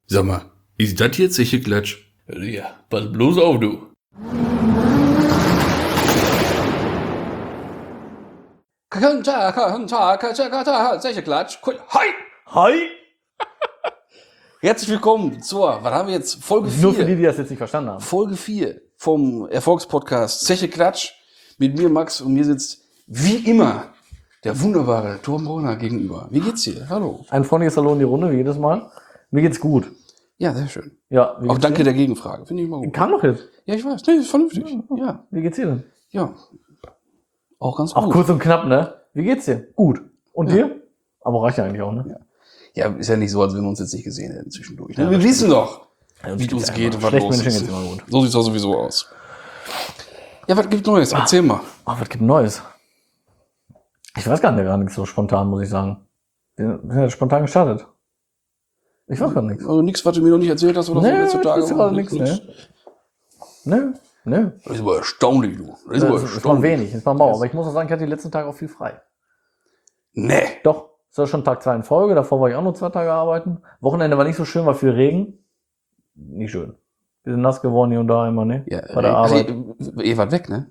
Sag mal, ist das jetzt sicher Klatsch? Ja, pass bloß auf, du. Sicher Klatsch. Hi! Hi! Herzlich willkommen zur, was haben wir jetzt? Folge 4. Nur für die, die das jetzt nicht verstanden haben. Folge 4 vom Erfolgspodcast Zeche Klatsch. Mit mir Max und mir sitzt wie immer der wunderbare Torben Brauner gegenüber. Wie geht's dir? Hallo. Ein freundliches Hallo in die Runde, wie jedes Mal. Mir geht's gut. Ja, sehr schön. Ja, wie Auch geht's danke dir? der Gegenfrage. Finde ich immer gut. Kam doch jetzt. Ja, ich weiß. Nee, ist vernünftig. Ja. Wie geht's dir denn? Ja. Auch ganz gut. Auch kurz und knapp, ne? Wie geht's dir? Gut. Und dir? Aber reicht ja eigentlich auch, ne? Ja, ist ja nicht so, als wenn wir uns jetzt nicht gesehen hätten zwischendurch. Ja, wir das wissen doch, Ja, wie es uns geht und was Schlecht los Menschen ist. geht's immer gut. So sieht's auch sowieso aus. Ja, was gibt's Neues? Erzähl mal. Ach, was gibt Neues? Ich weiß gar nichts so spontan, muss ich sagen. Wir sind ja spontan gestartet. Ich weiß gar nichts. Also nichts, was du mir noch nicht erzählt hast oder so Nee, letzte ich Tage. wüsste gerade nichts, Ne? Das ist aber erstaunlich, du. Das ist aber Das ist mal erstaunlich. wenig, ist mal mau. Aber ich muss auch sagen, ich hatte die letzten Tage auch viel frei. Nee. Doch, es war schon Tag 2 in Folge, davor war ich auch nur 2 Tage arbeiten. Wochenende war nicht so schön, war viel Regen. Nicht schön. Wir sind nass geworden hier und da immer, ne? Ja, Bei der Arbeit. Ihr wart weg, ne?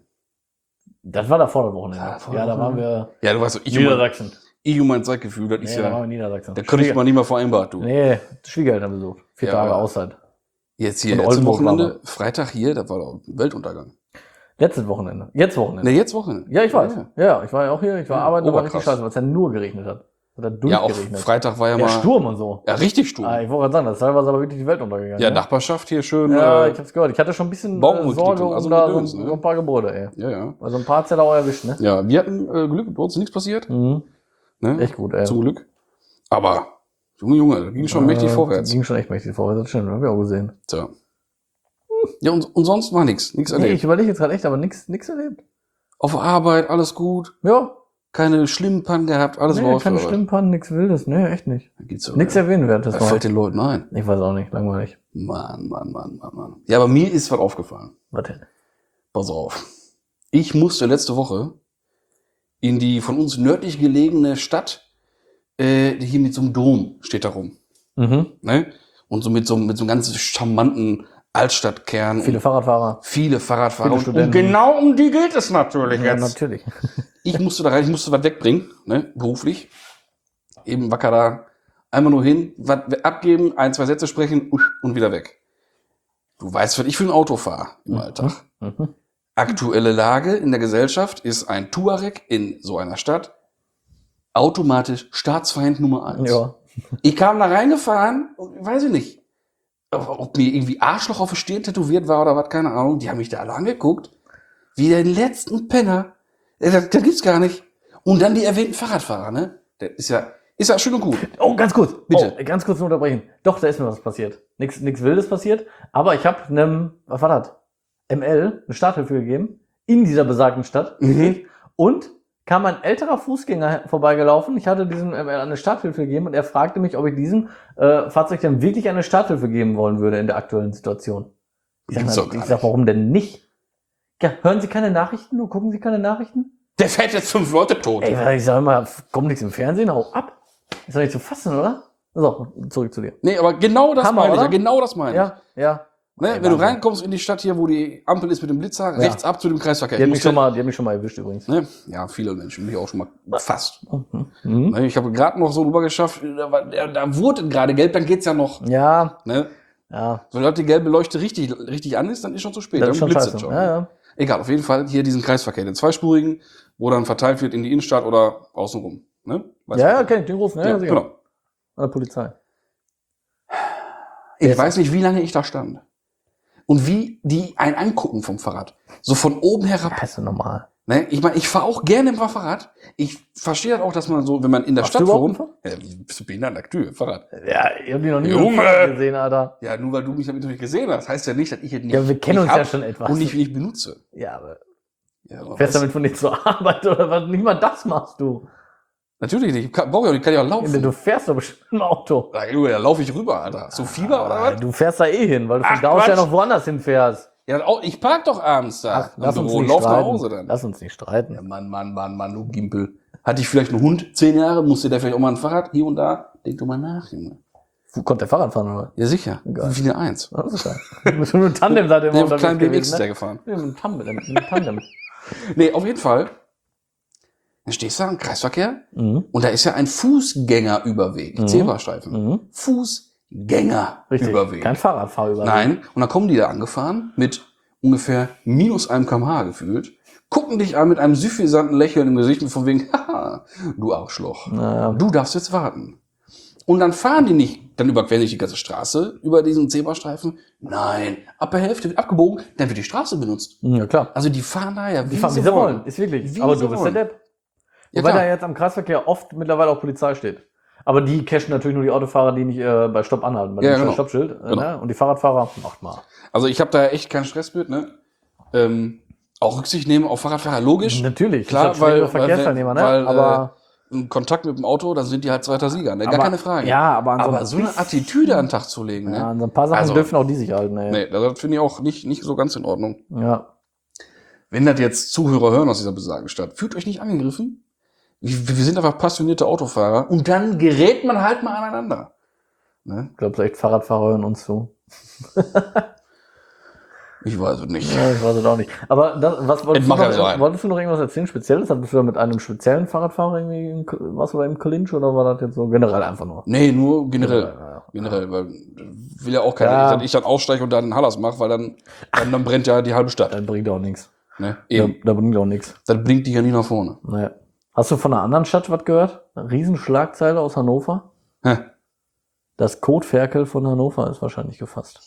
Das war davor das Wochenende. Ja, Ja, vor da der waren Woche. wir Ja, du weißt so, ich und mein Zeitgefühl, das ist Nee, da waren wir ja, in Niedersachsen. da kriegt man nicht mal vereinbart, du. Nee, Schwiegereltern besucht. 4 Ja, Tage aber- Auszeit. Jetzt hier, Und letztes Oldenburg war Wochenende, Freitag hier, das war doch Weltuntergang. Letztes Wochenende. Jetzt Wochenende. Ne, jetzt Wochenende. Ja, ich weiß. Ja, ich war ja auch hier. Ich war Ja, arbeiten, aber richtig oberkrass. scheiße, weil es ja nur geregnet hat. Es hat Ja, auch durchgeregnet. Freitag war ja Ja, mal, Sturm und so. ja, richtig Sturm. Ich wollte gerade sagen, das ist teilweise aber wirklich die Welt untergegangen. Ja, ne? Nachbarschaft hier schön, Ja, ich hab's gehört. Ich hatte schon ein bisschen Baumrücklichtung, Sorge um also da Gedöns, so ne? ein paar Gebäude, ey. ja. Also ein paar hat's ja da auch erwischt, ne? Ja, wir hatten Glück, bei uns ist nichts passiert. Mhm. Ne? Echt gut, ey. Zum Glück. Aber, Junge, da ging schon mächtig vorwärts. Ging schon echt mächtig vorwärts, das stimmt, haben wir auch gesehen. Tja. Ja, und sonst war nichts Nee, erlebt. ich überlege jetzt gerade echt, aber nix erlebt. Auf der Arbeit, alles gut. Ja, Keine schlimmen Pannen gehabt, alles nee, raus. keine schlimmen Pannen, nix Wildes, nee, echt nicht. Nix erwähnenswertes Was war. fällt den Leuten ein? Ich weiß auch nicht, langweilig. Mann. Ja, aber mir ist was aufgefallen. Was denn? Pass auf. Ich musste letzte Woche in die von uns nördlich gelegene Stadt, die hier mit so einem Dom steht da rum. Mhm. Ne? Und so mit so einem ganz charmanten Altstadtkern. Viele und Fahrradfahrer. viele Fahrradfahrer. Viele Und Studenten. genau um die geht es natürlich Ja, jetzt. natürlich. Ich musste da rein, ich musste was wegbringen, ne, beruflich. Eben wacker da, einmal nur hin, was abgeben, 1, 2 Sätze sprechen und wieder weg. Du weißt, was ich für ein Auto fahre im Alltag. Mhm. Aktuelle Lage in der Gesellschaft ist ein Tuareg in so einer Stadt automatisch Staatsfeind Nummer 1. Ja. Ich kam da reingefahren und weiß ich nicht, ob mir irgendwie Arschloch auf der Stirn tätowiert war oder was, keine Ahnung. Die haben mich da alle angeguckt, wie den letzten Penner. Das gibt's gar nicht. Und dann die erwähnten Fahrradfahrer, ne? Das ist ja schön und gut. Oh, ganz kurz. Bitte. Oh, ganz kurz nur unterbrechen. Doch, da ist mir was passiert. Nix Wildes passiert. Aber ich habe was war das? ML eine Starthilfe gegeben. In dieser besagten Stadt. Mhm. Und kam ein älterer Fußgänger vorbeigelaufen. Ich hatte diesem ML eine Starthilfe gegeben und er fragte mich, ob ich diesem Fahrzeug denn wirklich eine Starthilfe geben wollen würde in der aktuellen Situation. Ich Gibt's doch sag, gar ich sag, warum denn nicht? Ja, hören Sie keine Nachrichten? Nur gucken Sie keine Nachrichten? Der fährt jetzt 5 Leute tot. Ey, ich sag mal, kommt nichts im Fernsehen, hau ab. Ist doch nicht zu fassen, oder? So, zurück zu dir. Nee, aber genau das Hammer, meine ich. oder? Ja, genau das meine ich. Ja. Ne? Ey, Wenn du Wahnsinn. reinkommst in die Stadt hier, wo die Ampel ist mit dem Blitzer, rechts ab zu dem Kreisverkehr. Die hat Du mich musst schon mal erwischt übrigens. Ne? Ja, viele Menschen, mich auch schon mal fast. Mhm. Ne? Ich habe gerade noch so rüber geschafft, da wurde gerade gelb, dann geht's ja noch. Ja, Ne? ja. Sobald die gelbe Leuchte richtig an ist, dann ist schon zu spät. Das Dann ist schon blitzt scheiße. es schon. Ja. Egal, auf jeden Fall hier diesen Kreisverkehr, den zweispurigen, wo dann verteilt wird in die Innenstadt oder außenrum. Ne? Weißt Ja, du? okay, den großen, ja, sicher. genau. An der Polizei. Ich Jetzt. weiß nicht, wie lange ich da stand. Und wie die einen angucken vom Fahrrad. So von oben herab. Das ist ja normal. Ne? Ich meine, ich fahre auch gerne im Fahrrad. Ich verstehe das auch, dass man so, wenn man in der Machst Stadt du überhaupt wohnt. Ja, bist du behindert, Aktiv, Fahrrad. Ja, ich hab die noch nie Junge! mit dem Fahrrad gesehen, Alter. Ja, nur weil du mich damit noch nicht gesehen hast, heißt ja nicht, dass ich es nicht. Ja, wir kennen nicht uns ja hab schon etwas. Und nicht benutze. Ja, aber Ja, aber fährst was- damit von nicht zur Arbeit oder was? Nicht mal das machst du. Natürlich nicht. Ich kann ja auch laufen. Du fährst doch bestimmt im Auto. Ja, Junge, da laufe ich rüber, Alter. Hast du Fieber oder was? Du fährst da eh hin, weil du von Ach, da aus ja Quatsch. noch woanders hinfährst. Ja, ich park doch abends da. Lass im uns Büro und nicht lauf nach streiten. Hause dann. Lass uns nicht streiten. Ja, Mann, du Gimpel. Hatte ich vielleicht einen Hund, 10 Jahre, musste der vielleicht auch mal ein Fahrrad hier und da? Denk doch mal nach, Junge. Konnte der Fahrrad fahren, oder? Ja, sicher. Geil. Wie eine 1. Das ist geil. Mit so einem Tandem seid ihr Der immer mit einem kleinen BMX gewesen, ist der ne? gefahren. Ja, mit einem Tandem. Mit einem Tandem. Nee, auf jeden Fall. Dann stehst du da im Kreisverkehr Mhm. und da ist ja ein Fußgängerüberweg. Mhm. Zebrastreifen. Mhm. Fußgängerüberweg. Richtig. Kein Fahrradfahrüberweg. Nein. Und dann kommen die da angefahren mit ungefähr minus 1 km/h gefühlt, gucken dich an mit einem suffisanten Lächeln im Gesicht und von wegen, haha, du Arschloch. Naja. Du darfst jetzt warten. Und dann fahren die nicht, dann überqueren sich die ganze Straße über diesen Zebrastreifen. Nein, ab der Hälfte wird abgebogen, dann wird die Straße benutzt. Ja, klar. Also die fahren da ja, Die fahren, wie sie wollen. Ist wirklich. Wie Aber sie du bist der wollen. Depp. Ja, Wobei klar. da jetzt am Kreisverkehr oft mittlerweile auch Polizei steht. Aber die cashen natürlich nur die Autofahrer, die nicht bei Stopp anhalten, bei Ja, dem genau. Stoppschild. Genau. Ne? Und die Fahrradfahrer, macht mal. Also ich habe da echt keinen Stress mit, ne? Auch Rücksicht nehmen auf Fahrradfahrer, logisch. Natürlich, Klar, ist halt weil- Verkehrsteilnehmer, ne? weil, aber In Kontakt mit dem Auto, dann sind die halt zweiter Sieger, ne? Gar aber- keine Frage. Ja, aber an so eine Attitüde an den Tag zu legen, Ja, ne? an so ein paar Sachen Also- dürfen auch die sich halten, ey. Nee, das finde ich auch nicht so ganz in Ordnung. Ja. Wenn das jetzt Zuhörer hören aus dieser besagten Stadt, fühlt euch nicht angegriffen. Wir sind einfach passionierte Autofahrer und dann gerät man halt mal aneinander. Ne? Ich glaube, echt Fahrradfahrer hören uns zu. Ich weiß es nicht. Ja, ich weiß es auch nicht. Aber das, was Entmacher sein. wolltest du noch irgendwas erzählen, Spezielles? Hattest du da mit einem speziellen Fahrradfahrer irgendwie, warst du da im Clinch oder war das jetzt so generell einfach nur? Nee, nur generell. Ja. Generell, weil will ja auch keiner, Ja. dass ich dann aussteige und dann einen Hallas mache, weil dann brennt ja die halbe Stadt. Das bringt auch nichts. Ne? Eben. Da bringt auch nichts. Das bringt dich ja nie nach vorne. Naja. Hast du von einer anderen Stadt was gehört? Eine Riesenschlagzeile aus Hannover? Hä? Das Kotferkel von Hannover ist wahrscheinlich gefasst.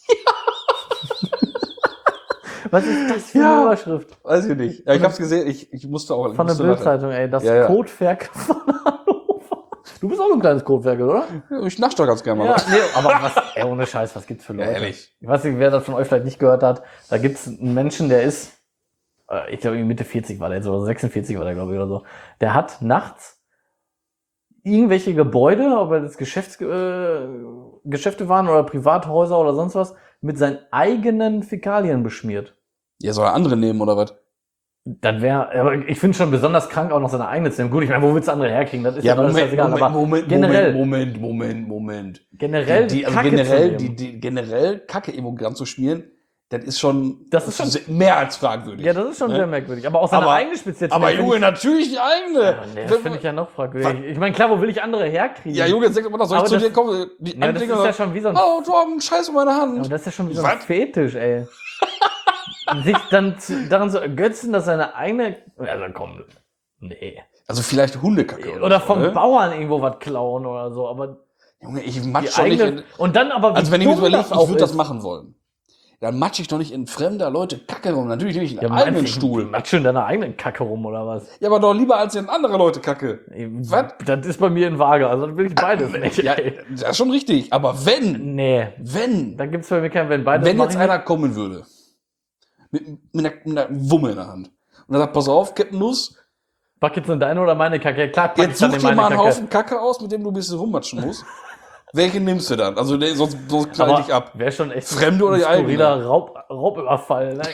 Was ist das für eine Ja. Überschrift? Weiß ich nicht. Ja, ich hab's gesehen, ich musste auch. Von der musste lachen. Bildzeitung, ey. Das Ja. Kotferkel von Hannover. Du bist auch so ein kleines Kotferkel, oder? Ja, ich nasche doch ganz gerne mal. Ja, was. nee, aber was, ey, ohne Scheiß, was gibt's für Leute? Ja, ehrlich. Ich weiß nicht, wer das von euch vielleicht nicht gehört hat. Da gibt's einen Menschen, der ist, ich glaube, Mitte 40 war der jetzt, oder 46 war der, glaube ich, oder so. Der hat nachts irgendwelche Gebäude, ob das Geschäfte waren oder Privathäuser oder sonst was, mit seinen eigenen Fäkalien beschmiert. Ja, soll er andere nehmen oder was? Das wäre, aber ich finde schon besonders krank, auch noch seine eigene zu nehmen. Gut, ich meine, wo willst du andere herkriegen? Das ist ja, alles scheißegal, aber generell, Moment. generell, Also Kacke generell, zu nehmen. generell Kacke-Emogramm zu schmieren, das ist schon mehr als fragwürdig. Ja, das ist schon Ne? sehr merkwürdig. Aber auch seine Aber- eigene spezielle. Aber finde Junge, ich- natürlich die eigene. Ja, nee, das finde ich ja noch fragwürdig. Ich meine, klar, wo will ich andere herkriegen? Ja, Junge, jetzt denk mal, soll ich Aber zu das- dir kommen? Die Ja, das ist ja schon wie so ein, oh, Torben, Scheiß in meine Hand. aber das ist ja schon wie so ein Was? Fetisch, ey. Sich dann daran zu ergötzen, dass seine eigene, also komm, nee. Also vielleicht Hundekacke. Oder so, vom ne? Bauern irgendwo was klauen oder so, aber Junge, ich die matsch doch nicht eigene, in, und dann aber, wie also wenn ich mir dumm überlege, das ich auch würde das ist. machen wollen. Dann matsch ich doch nicht in fremder Leute Kacke rum. Natürlich nicht in Ja, einem meinst eigenen du, Stuhl. matsch in deiner eigenen Kacke rum oder was? Ja, aber doch lieber als in andere Leute Kacke. Was? Das ist bei mir in Waage, also das will ich beides nicht. Ja, ey. das ist schon richtig. Aber Nee, wenn da gibt's bei mir kein Wenn beides. wenn mach jetzt ich einer kommen würde, mit einer Wumme in der Hand, und er sagt, pass auf, Captain Nuss, pack jetzt in deine oder meine Kacke. Ja, klar, pack ich jetzt dann such in dir meine mal einen Kacke. Haufen Kacke aus, mit dem du ein bisschen rummatschen musst. Welchen nimmst du dann? Also sonst knall ich Aber dich ab. wäre schon echt Fremde oder die ein skurriler eigene? Raubüberfall. Ne?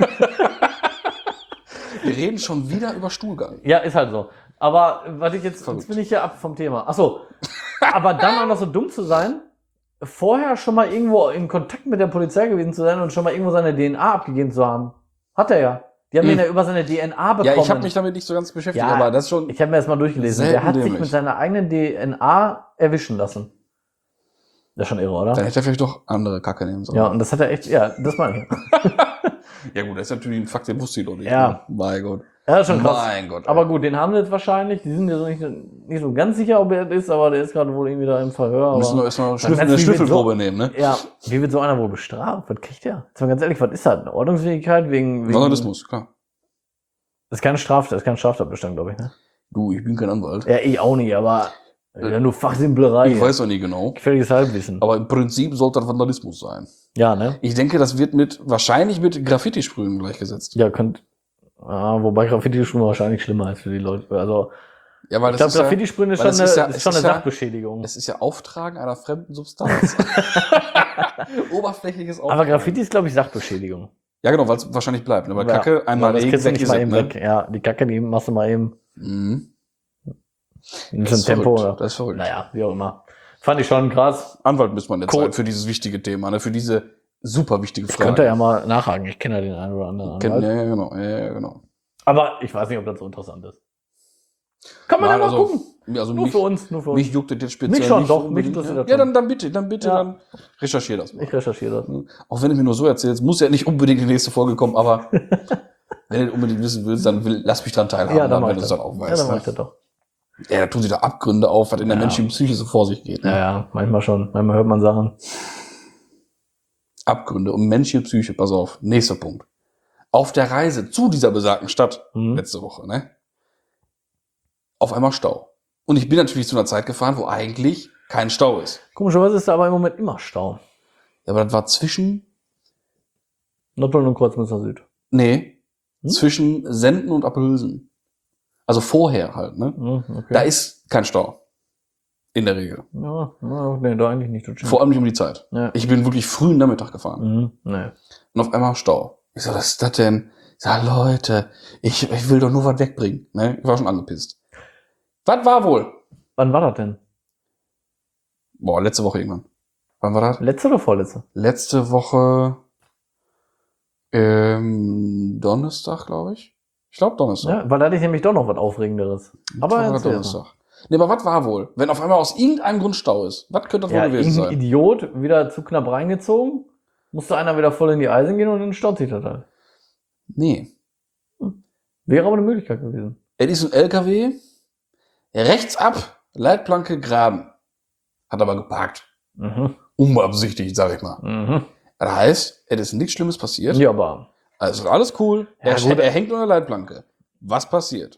Wir reden schon wieder über Stuhlgang. Ja, ist halt so. Aber was ich jetzt Verrückt. bin ich ja ab vom Thema. Ach so. Aber dann auch noch so dumm zu sein, vorher schon mal irgendwo in Kontakt mit der Polizei gewesen zu sein und schon mal irgendwo seine DNA abgegeben zu haben. Hat er ja. Die haben ihn ja über seine DNA bekommen. Ja, ich habe mich damit nicht so ganz beschäftigt, Ja, aber das ist schon. Ich habe mir das mal durchgelesen. Selten Der hat sich dämlich. mit seiner eigenen DNA erwischen lassen. Das ist schon irre, oder? Dann hätte er vielleicht doch andere Kacke nehmen sollen. Ja, und das hat er echt, ja, das meine ich. Ja gut, das ist natürlich ein Fakt, den wusste ich doch nicht. Ja. Ne? Mein Gott. Ja, das ist schon krass. Mein Gott. Aber gut, den haben sie jetzt wahrscheinlich. Die sind ja so nicht so ganz sicher, ob er das ist, aber der ist gerade wohl irgendwie da im Verhör. müssen wir Aber erstmal meinst du, eine wie wird Schnüffelprobe nehmen, ne? ja, wie wird so einer wohl bestraft? Was kriegt der? Jetzt mal ganz ehrlich, was ist das? Eine Ordnungsfähigkeit wegen Journalismus, klar. Das ist keine Straftat, das ist kein Straftatbestand, glaube ich, ne? Du, ich bin kein Anwalt. Ja, ich auch nicht, aber ja, nur Fachsimplerei. Ich weiß auch nicht genau. Gefährliches Halbwissen. Aber im Prinzip sollte das Vandalismus sein. Ja, ne? Ich denke, das wird wahrscheinlich mit Graffiti-Sprühen gleichgesetzt. Ja, wobei Graffiti-Sprühen wahrscheinlich schlimmer als für die Leute. Also, Ja, weil ich glaube, Graffiti-Sprühen ist weil schon das eine, ist schon eine ja- Sachbeschädigung. Es ist ja Auftragen einer fremden Substanz. Oberflächliches Auftragen. Aber Graffiti ist, glaube ich, Sachbeschädigung. Ja, genau, weil es wahrscheinlich bleibt. Aber Ja. Kacke einmal das kriegst du nicht mal eben ne? weg. Ja, die Kacke, die machst du mal eben Mhm. in Das so einem ist Tempo. verrückt. Oder? Das ist verrückt. Naja, wie auch immer. Fand ich schon krass. Anwalt müsste man jetzt Cool. sein für dieses wichtige Thema, ne? Für diese super wichtige Frage. Könnt ihr ja mal nachhaken. Ich kenne ja den einen oder anderen Anwalt. Ja, genau. Ja, genau. Aber ich weiß nicht, ob das so interessant ist. Kann man Nein, ja mal also, gucken. Also Nur mich, für uns, nur für uns. mich juckt das jetzt speziell Mich schon, nicht doch, so mich unbedingt, interessiert ja. das Ja, dann bitte, Ja. dann recherchier das mal. Ich recherchiere das. Auch wenn du mir nur so erzählst, muss ja nicht unbedingt die nächste Folge kommen, aber wenn du unbedingt wissen willst, dann lass mich dran teilhaben, Ja, dann mach wenn ich du es das. dann auch Ja, weißt. dann mach Ne? ich das doch. Ja, da tun sich da Abgründe auf, was in der Ja. menschlichen Psyche so vor sich geht. Ne? Ja, manchmal schon. Manchmal hört man Sachen. Abgründe und menschliche Psyche, pass auf. Nächster Punkt. Auf der Reise zu dieser besagten Stadt, letzte Woche, ne? Auf einmal Stau. Und ich bin natürlich zu einer Zeit gefahren, wo eigentlich kein Stau ist. Komischerweise ist da aber im Moment immer Stau. Ja, aber das war zwischen Nordholm und Kreuzmünster Süd. zwischen Senden und Appelhülsen. Also vorher halt, ne? Okay. Da ist kein Stau. In der Regel. Ja, nee, da eigentlich nicht. Das stimmt. Vor allem nicht um die Zeit. Ja. Ich bin wirklich frühen Nachmittag gefahren. Nee. Und auf einmal Stau. Ich so, was ist das denn? Ich sag, Leute, ich will doch nur was wegbringen. Ne? Ich war schon angepisst. Was war wohl? Wann war das denn? Boah, letzte Woche irgendwann. Wann war das? Letzte oder vorletzte? Letzte Woche Donnerstag, glaube ich. Ich glaube Donnerstag. Ja, weil da hatte ich nämlich doch noch was Aufregenderes. Aber Mittwoch oder erzähl mal. Donnerstag. Nee, aber was war wohl? Wenn auf einmal aus irgendeinem Grund Stau ist, was könnte das Ja, wohl gewesen irgendein sein? Idiot wieder zu knapp reingezogen. Musste einer wieder voll in die Eisen gehen und dann staut sich das halt. Nee. Wäre aber eine Möglichkeit gewesen. Es ist ein LKW, rechts ab, Leitplanke graben. Hat aber geparkt. Unbeabsichtigt, sag ich mal. Das heißt, es ist nichts Schlimmes passiert. Ja, aber Also alles cool. Ja, gut. Er hängt unter der Leitplanke. Was passiert?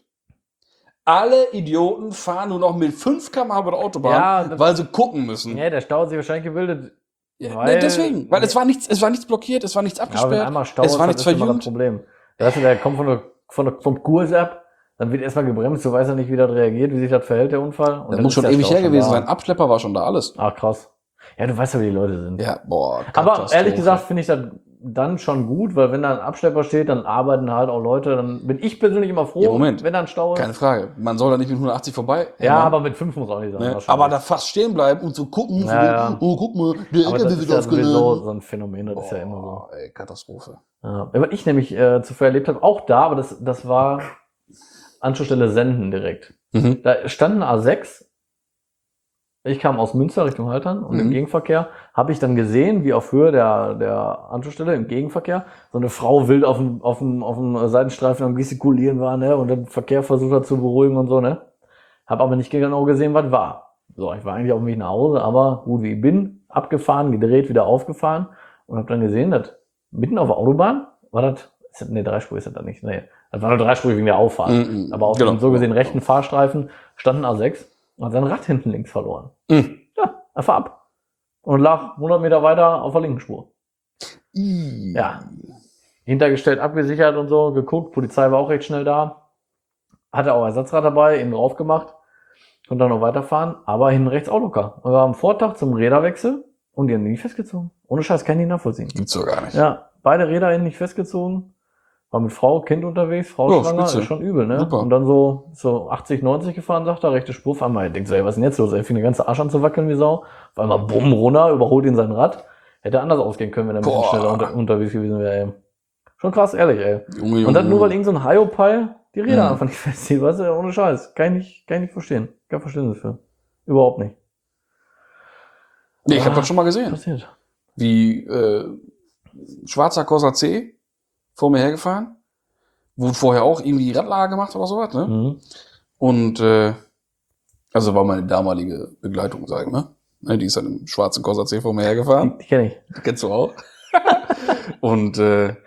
Alle Idioten fahren nur noch mit 5 km/h über der Autobahn, Ja, das- weil sie gucken müssen. ja, der Stau hat sich wahrscheinlich gebildet. Ja, weil- deswegen. Weil es war nichts blockiert, es war nichts Ja, aber wenn abgesperrt, einmal Stau es ist, war das nichts ist immer das verjüngt. Problem. Weißt du, der kommt vom Kurs ab, dann wird erstmal gebremst, du weißt ja nicht, wie das reagiert, wie sich das verhält, der Unfall. Und Das dann muss ist schon der ewig Stau her schon gewesen da. sein. Abschlepper war schon da, alles. Ach, krass. Ja, du weißt ja, wie die Leute sind. Ja, boah. Aber Katastrophe. ehrlich gesagt finde ich das dann schon gut, weil wenn da ein Abschlepper steht, dann arbeiten halt auch Leute, dann bin ich persönlich immer froh, Ja, Moment. wenn da ein Stau ist. Keine Frage. Man soll da nicht mit 180 vorbei. Ja, hämmern, aber mit 5 muss auch nicht sein. ne? wahrscheinlich. Aber da fast stehen bleiben und so gucken. Ja, so, ja. Oh, guck mal, der Aber das LKW ist wird ja sowieso aufgeladen. so ein Phänomen, das ist ja immer so. Ey, Katastrophe. Ja. Was ich nämlich zuvor erlebt habe, auch da, aber das war Anschlussstelle Senden direkt. Mhm. Da stand eine A6. Ich kam aus Münster Richtung Haltern und im Gegenverkehr habe ich dann gesehen, wie auf Höhe der Anschlussstelle im Gegenverkehr so eine Frau wild auf dem Seitenstreifen am Gestikulieren war, ne, und den Verkehr versucht hat zu beruhigen und so, ne. Hab aber nicht genau gesehen, was war. So, ich war eigentlich auf dem Weg nach Hause, aber gut wie ich bin, abgefahren, gedreht, wieder aufgefahren und habe dann gesehen, dass mitten auf der Autobahn war das, ne, Dreispur ist das da nicht, ne. Das war nur Dreispur wegen der Auffahrt. Mhm. Aber auf Genau. dem so gesehen rechten Fahrstreifen stand ein A6 und hat sein Rad hinten links verloren. Mhm. Ja, einfach ab. Und lag 100 Meter weiter auf der linken Spur. Ja. Ja. Hintergestellt, abgesichert und so, geguckt. Polizei war auch recht schnell da. Hatte auch Ersatzrad dabei, eben drauf gemacht. Und dann noch weiterfahren. Aber hinten rechts auch locker. Und wir waren am Vortag zum Räderwechsel und die haben die nicht festgezogen. Ohne Scheiß, kann ich nicht nachvollziehen. Gibt's doch gar nicht. Ja, beide Räder hinten nicht festgezogen. War mit Frau, Kind unterwegs, Frau Ja, schwanger, spitze. ist schon übel, ne? Super. Und dann so 80, 90 gefahren, sagt er, rechte Spur, auf einmal, denkt so, ey, was ist denn jetzt los? Er fing den ganzen Arsch an zu wackeln wie Sau. Auf einmal bumm, runter, überholt ihn sein Rad. Hätte anders ausgehen können, wenn er ein bisschen Boah. schneller unterwegs gewesen wäre, ey. Schon krass, ehrlich, ey. Junge, Und dann nur, weil irgend so ein Hyopai die Räder Mhm. einfach nicht festzieht, weißt du, ohne Scheiß. Kann ich nicht verstehen. Kein Verständnis für. Überhaupt nicht. Nee, ich habe das schon mal gesehen. Passiert. Wie schwarzer Corsa C vor mir hergefahren. Wurde vorher auch irgendwie Radlager gemacht oder sowas, ne? Mhm. Und also war meine damalige Begleitung, sag ich mal. Ne, die ist dann im schwarzen Corsa C vor mir hergefahren. Die kenne ich. Die kennst du auch. Und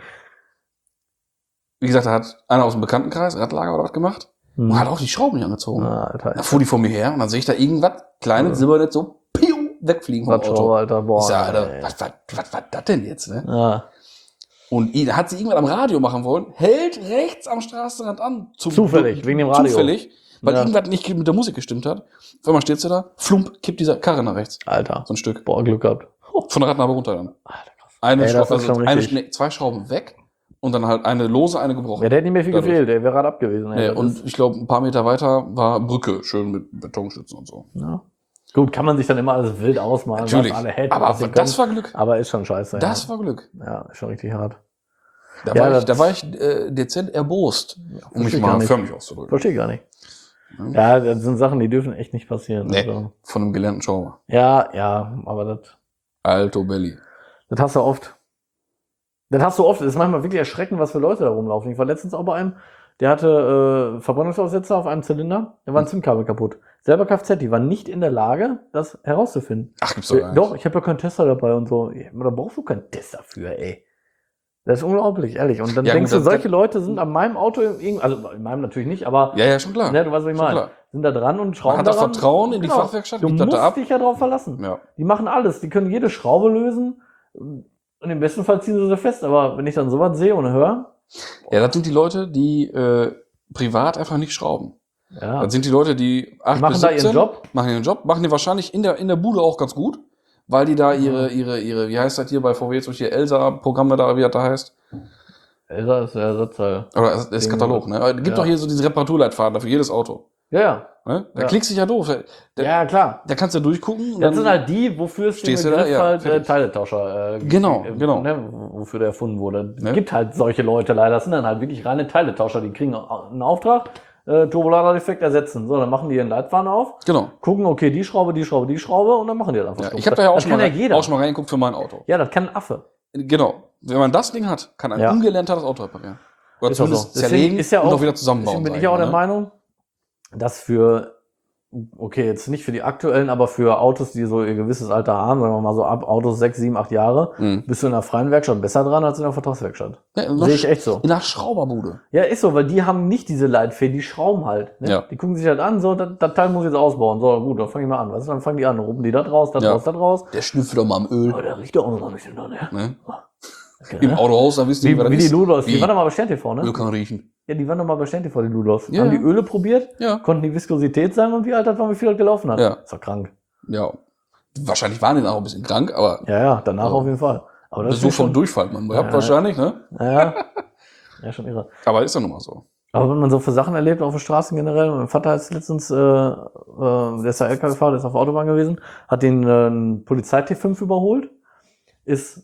wie gesagt, da hat einer aus dem Bekanntenkreis Radlager oder was gemacht Mhm. und hat auch die Schrauben nicht angezogen. Ah, Alter. Dann fuhr die vor mir her und dann sehe ich da irgendwas, kleines Silbernet, so piu, wegfliegen vom Auto. Radschrauber, Alter, boah. Ich sag, Alter, ey. was war das denn jetzt, ne? Ja. Und ihn hat sie irgendwann am Radio machen wollen, hält rechts am Straßenrand an. Zufällig, wegen dem Radio. Zufällig, weil Ja. irgendwas nicht mit der Musik gestimmt hat. Auf einmal steht sie da, flump, kippt dieser Karre nach rechts. Alter. So ein Stück. Boah, Glück gehabt. Von der Radnabe runter dann. Alter, krass. Eine Ey, das Schraube, ist schon richtig. nee, 2 Schrauben weg und dann halt eine lose, eine gebrochen. Ja, der hätte nicht mehr viel Dadurch. gefehlt, der wäre gerade ab gewesen. ey. Nee, Das und ist- ich glaube, ein paar Meter weiter war Brücke, schön mit Betonstützen und so. ja. Gut, kann man sich dann immer alles wild ausmalen, Natürlich. was alle hätten, Aber was sie das können. war Glück. Aber ist schon scheiße. Das war Glück. Ja, ist schon richtig hart. Da Ja, war ich dezent erbost, um mich verstehe gar mal nicht. förmlich auszudrücken. Verstehe gar nicht. Ja, das sind Sachen, die dürfen echt nicht passieren. Nee, Also. von einem gelernten Schrauber. Ja, aber Alto Belli. das hast du oft. Das ist manchmal wirklich erschreckend, was für Leute da rumlaufen. Ich war letztens auch bei einem, der hatte Verbrennungsaussetzer auf einem Zylinder, da war ein Zündkabel kaputt. Selber Kfz, die waren nicht in der Lage, das herauszufinden. Ach, gibt's doch gar nicht. Doch, ich habe ja keinen Tester dabei und so. Ja, da brauchst du keinen Tester für, ey. Das ist unglaublich, ehrlich. Und dann Ja, denkst gut, du, solche Leute sind an meinem Auto, also in meinem natürlich nicht, aber Ja, schon klar. ne, du weißt, was ich Schon meine. klar. Sind da dran und schrauben Man hat das daran. Vertrauen in die Genau. Fachwerkstatt, Du gibt das musst da ab. dich ja drauf verlassen. Ja. Die machen alles. Die können jede Schraube lösen. Und im besten Fall ziehen sie sie fest. Aber wenn ich dann sowas sehe und höre, Ja, das sind die Leute, die privat einfach nicht schrauben. ja, Das sind die Leute, die 8 machen bis da 17 ihren Job. machen ihren Job, machen die wahrscheinlich in der Bude auch ganz gut, weil die da ihre, wie heißt das hier bei VW jetzt durch die Elsa-Programme da, wie das da heißt? Elsa ist der Ersatzteil. Oder das Katalog, ne? Aber es gibt Ja. doch hier so diese Reparaturleitfaden für jedes Auto. Ja. Ne? Da Ja. klickst du dich ja doof. Da, Ja, klar. da kannst du durchgucken. und Das dann- sind halt die, wofür es den Stehst du Begriff da? Ja, halt fertig. Teiletauscher Genau. Ne, wofür der erfunden wurde. Es Ne? gibt halt solche Leute leider. Das sind dann halt wirklich reine Teiletauscher. Die kriegen einen Auftrag, Turbolader-Defekt ersetzen. So, dann machen die ihren Leitfaden auf, Genau. gucken, okay, die Schraube und dann machen die das einfach. Ja, stumpf. ich habe da ja auch das schon, kann mal, ja jeder. auch schon mal reingeguckt für mein Auto. Ja, das kann ein Affe. Genau. Wenn man das Ding hat, kann ein Ja. Ungelernter das Auto reparieren. Oder Ist auch zumindest so. Deswegen zerlegen ist ja und auch- auch wieder zusammenbauen. Deswegen bin sag ich auch mal, der ne? Meinung, dass für, okay, jetzt nicht für die aktuellen, aber für Autos, die so ihr gewisses Alter haben, sagen wir mal so ab Autos 6, 7, 8 Jahre, Mhm. bist du in der freien Werkstatt besser dran als in der Vertragswerkstatt. Ja, Sehe ich echt so. In der Schrauberbude. Ja, ist so, weil die haben nicht diese Leitfäden, die schrauben halt. Ne? Ja. Die gucken sich halt an, so, das Teil muss ich jetzt ausbauen. So, gut, dann fange ich mal an. Weißt du, dann fangen die an, rufen die das raus, das Ja. raus, das raus. Der schnüffelt doch mal am Öl. Aber der riecht doch auch noch ein bisschen dran, ne? Ne? Okay, Im ne? Autohaus, da wisst ihr, Wie die Ludos, die Wie? waren doch mal bei Stern TV, ne? Öl kann riechen. Ja, die waren doch mal bei Stern TV, die Ludos. Ja. Haben die Öle probiert, Ja. konnten die Viskosität sagen und wie alt das war, wie viel das gelaufen hat. Ja. Ist doch krank. Ja. Wahrscheinlich waren die dann auch ein bisschen krank, aber Ja, danach Ja. auf jeden Fall. Aber das Besuch ist vom schon, Durchfall, man. Ihr habt Ja. wahrscheinlich, ne? ja, ja, schon irre. Aber ist ja nun mal so. Aber wenn man so für Sachen erlebt auf den Straßen generell, mein Vater ist letztens, der ist ja LKW-Fahrer, der ist auf der Autobahn gewesen, hat den Polizei-T5 überholt, ist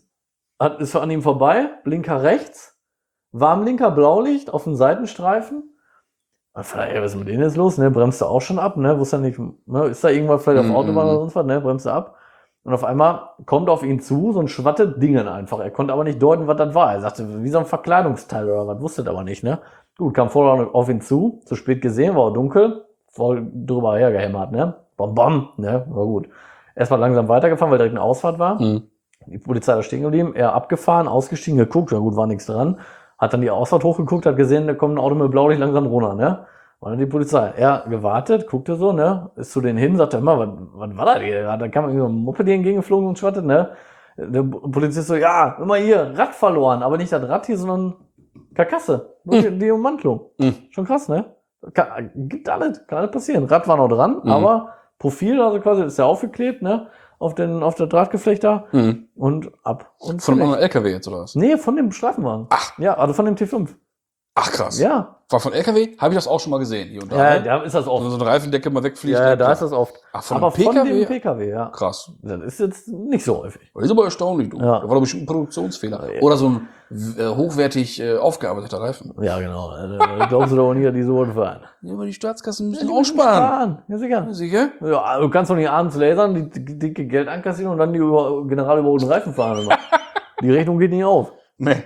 an ihm vorbei, Blinker rechts, Warnblinker, Blaulicht auf dem Seitenstreifen. Und Vater, ey, was ist mit denen jetzt los? Ne, bremst du auch schon ab, ne? Wusste ja nicht, ne? Ist da irgendwas vielleicht auf der Autobahn oder sonst was, ne? Bremst du ab. Und auf einmal kommt auf ihn zu, so ein schwattet Dingen einfach. Er konnte aber nicht deuten, was das war. Er sagte, wie so ein Verkleidungsteil oder was, wusste das aber nicht, ne? Gut, kam voll auf ihn zu spät gesehen, war auch dunkel, voll drüber hergehämmert, ne? Bam, bam, ne? War gut. Erstmal langsam weitergefahren, weil direkt eine Ausfahrt war. Mhm. Die Polizei da stehen geblieben, er abgefahren, ausgestiegen, geguckt, ja gut, war nichts dran. Hat dann die Ausfahrt hochgeguckt, hat gesehen, da kommt ein Auto mit Blaulicht langsam runter, ne? War dann die Polizei. Er gewartet, guckte so, ne? Ist zu denen hin, sagte immer, was war das hier? Da kam irgendwie so ein Moped hier entgegengeflogen und schwattet, ne? Der Polizist so, ja, immer hier, Rad verloren, aber nicht das Rad hier, sondern Karkasse. Nur die Ummantelung. Mhm. Schon krass, ne? Gibt alles, kann alles passieren. Rad war noch dran, aber Profil, also quasi ist ja aufgeklebt, ne? Auf der Drahtgeflecht da Mhm. und ab. Und Von einem fertig. anderen LKW jetzt, oder was? Nee, von dem Streifenwagen. Ach. Ja, also von dem T5. Ach, krass. Ja. War von LKW? Habe ich das auch schon mal gesehen, hier und da. Ja, ne? da ist das oft. Wenn so eine Reifendecke mal wegfliegt. Ja, ne, da klar. ist das oft. Ach, von Aber einem PKW? von dem PKW, ja. Krass. Das ist jetzt nicht so häufig. Das ist aber erstaunlich, du. Ja. Da war doch bestimmt ein Produktionsfehler. Ja. Oder so ein hochwertig aufgearbeiteter Reifen. Ja, genau. Glaubst du doch nicht, die so fahren. Ja, aber die Staatskassen müssen Die auch müssen sparen. Ja, sicher. Sicher? Ja, du kannst doch nicht abends lasern, die dicke Geld ankassieren und dann die general über den Reifen fahren. Immer. Die Rechnung geht nicht auf. Nee.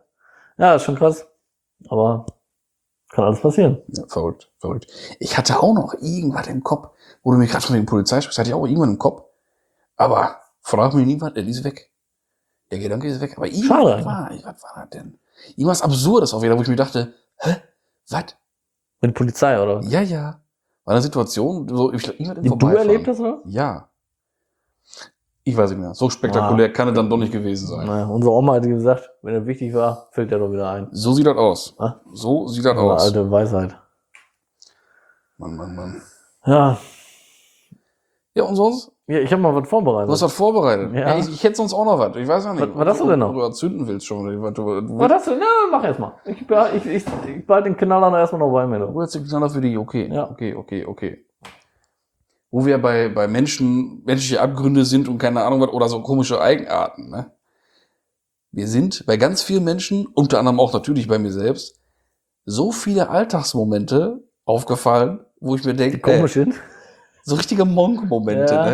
Ja, ist schon krass. Aber kann alles passieren. Ja, verrückt, verrückt. Ich hatte auch noch irgendwas im Kopf, wo du mir gerade von den Polizei sprichst, hatte ich auch irgendwann im Kopf. Aber frag mich nie was, der ist weg. Der Gedanke ist weg. Aber Schade was war das denn? Irgendwas Absurdes auch wieder, wo ich mir dachte, hä? Was? Mit Polizei, oder? Ja, ja. War eine Situation, so, irgendwas im Die du Vorbeifahren. erlebt hast, oder? Ja. Ich weiß nicht mehr. So spektakulär kann es dann doch nicht gewesen sein. Naja, unsere Oma hat gesagt, wenn er wichtig war, fällt der doch wieder ein. So sieht das aus. Ah. So sieht das Eine aus. alte Weisheit. Mann, Mann, Mann. Ja. Ja, und sonst? Ja, ich habe mal was vorbereitet. Du hast was vorbereitet. Ja. Ja, ich hätte sonst auch noch was. Ich weiß ja nicht. Was hast du denn noch? Du erzünden willst schon. Was hast du? Na, mach erst mal. Ich behalte den Knaller noch erstmal noch bei mir. Du hast den Knaller für die. Okay. Ja. Okay. wo wir bei menschliche Abgründe sind und keine Ahnung was, oder so komische Eigenarten, ne? Wir sind bei ganz vielen Menschen, unter anderem auch natürlich bei mir selbst, so viele Alltagsmomente aufgefallen, wo ich mir denke, Komisch hin. so richtige Monk-Momente, Ja. ne?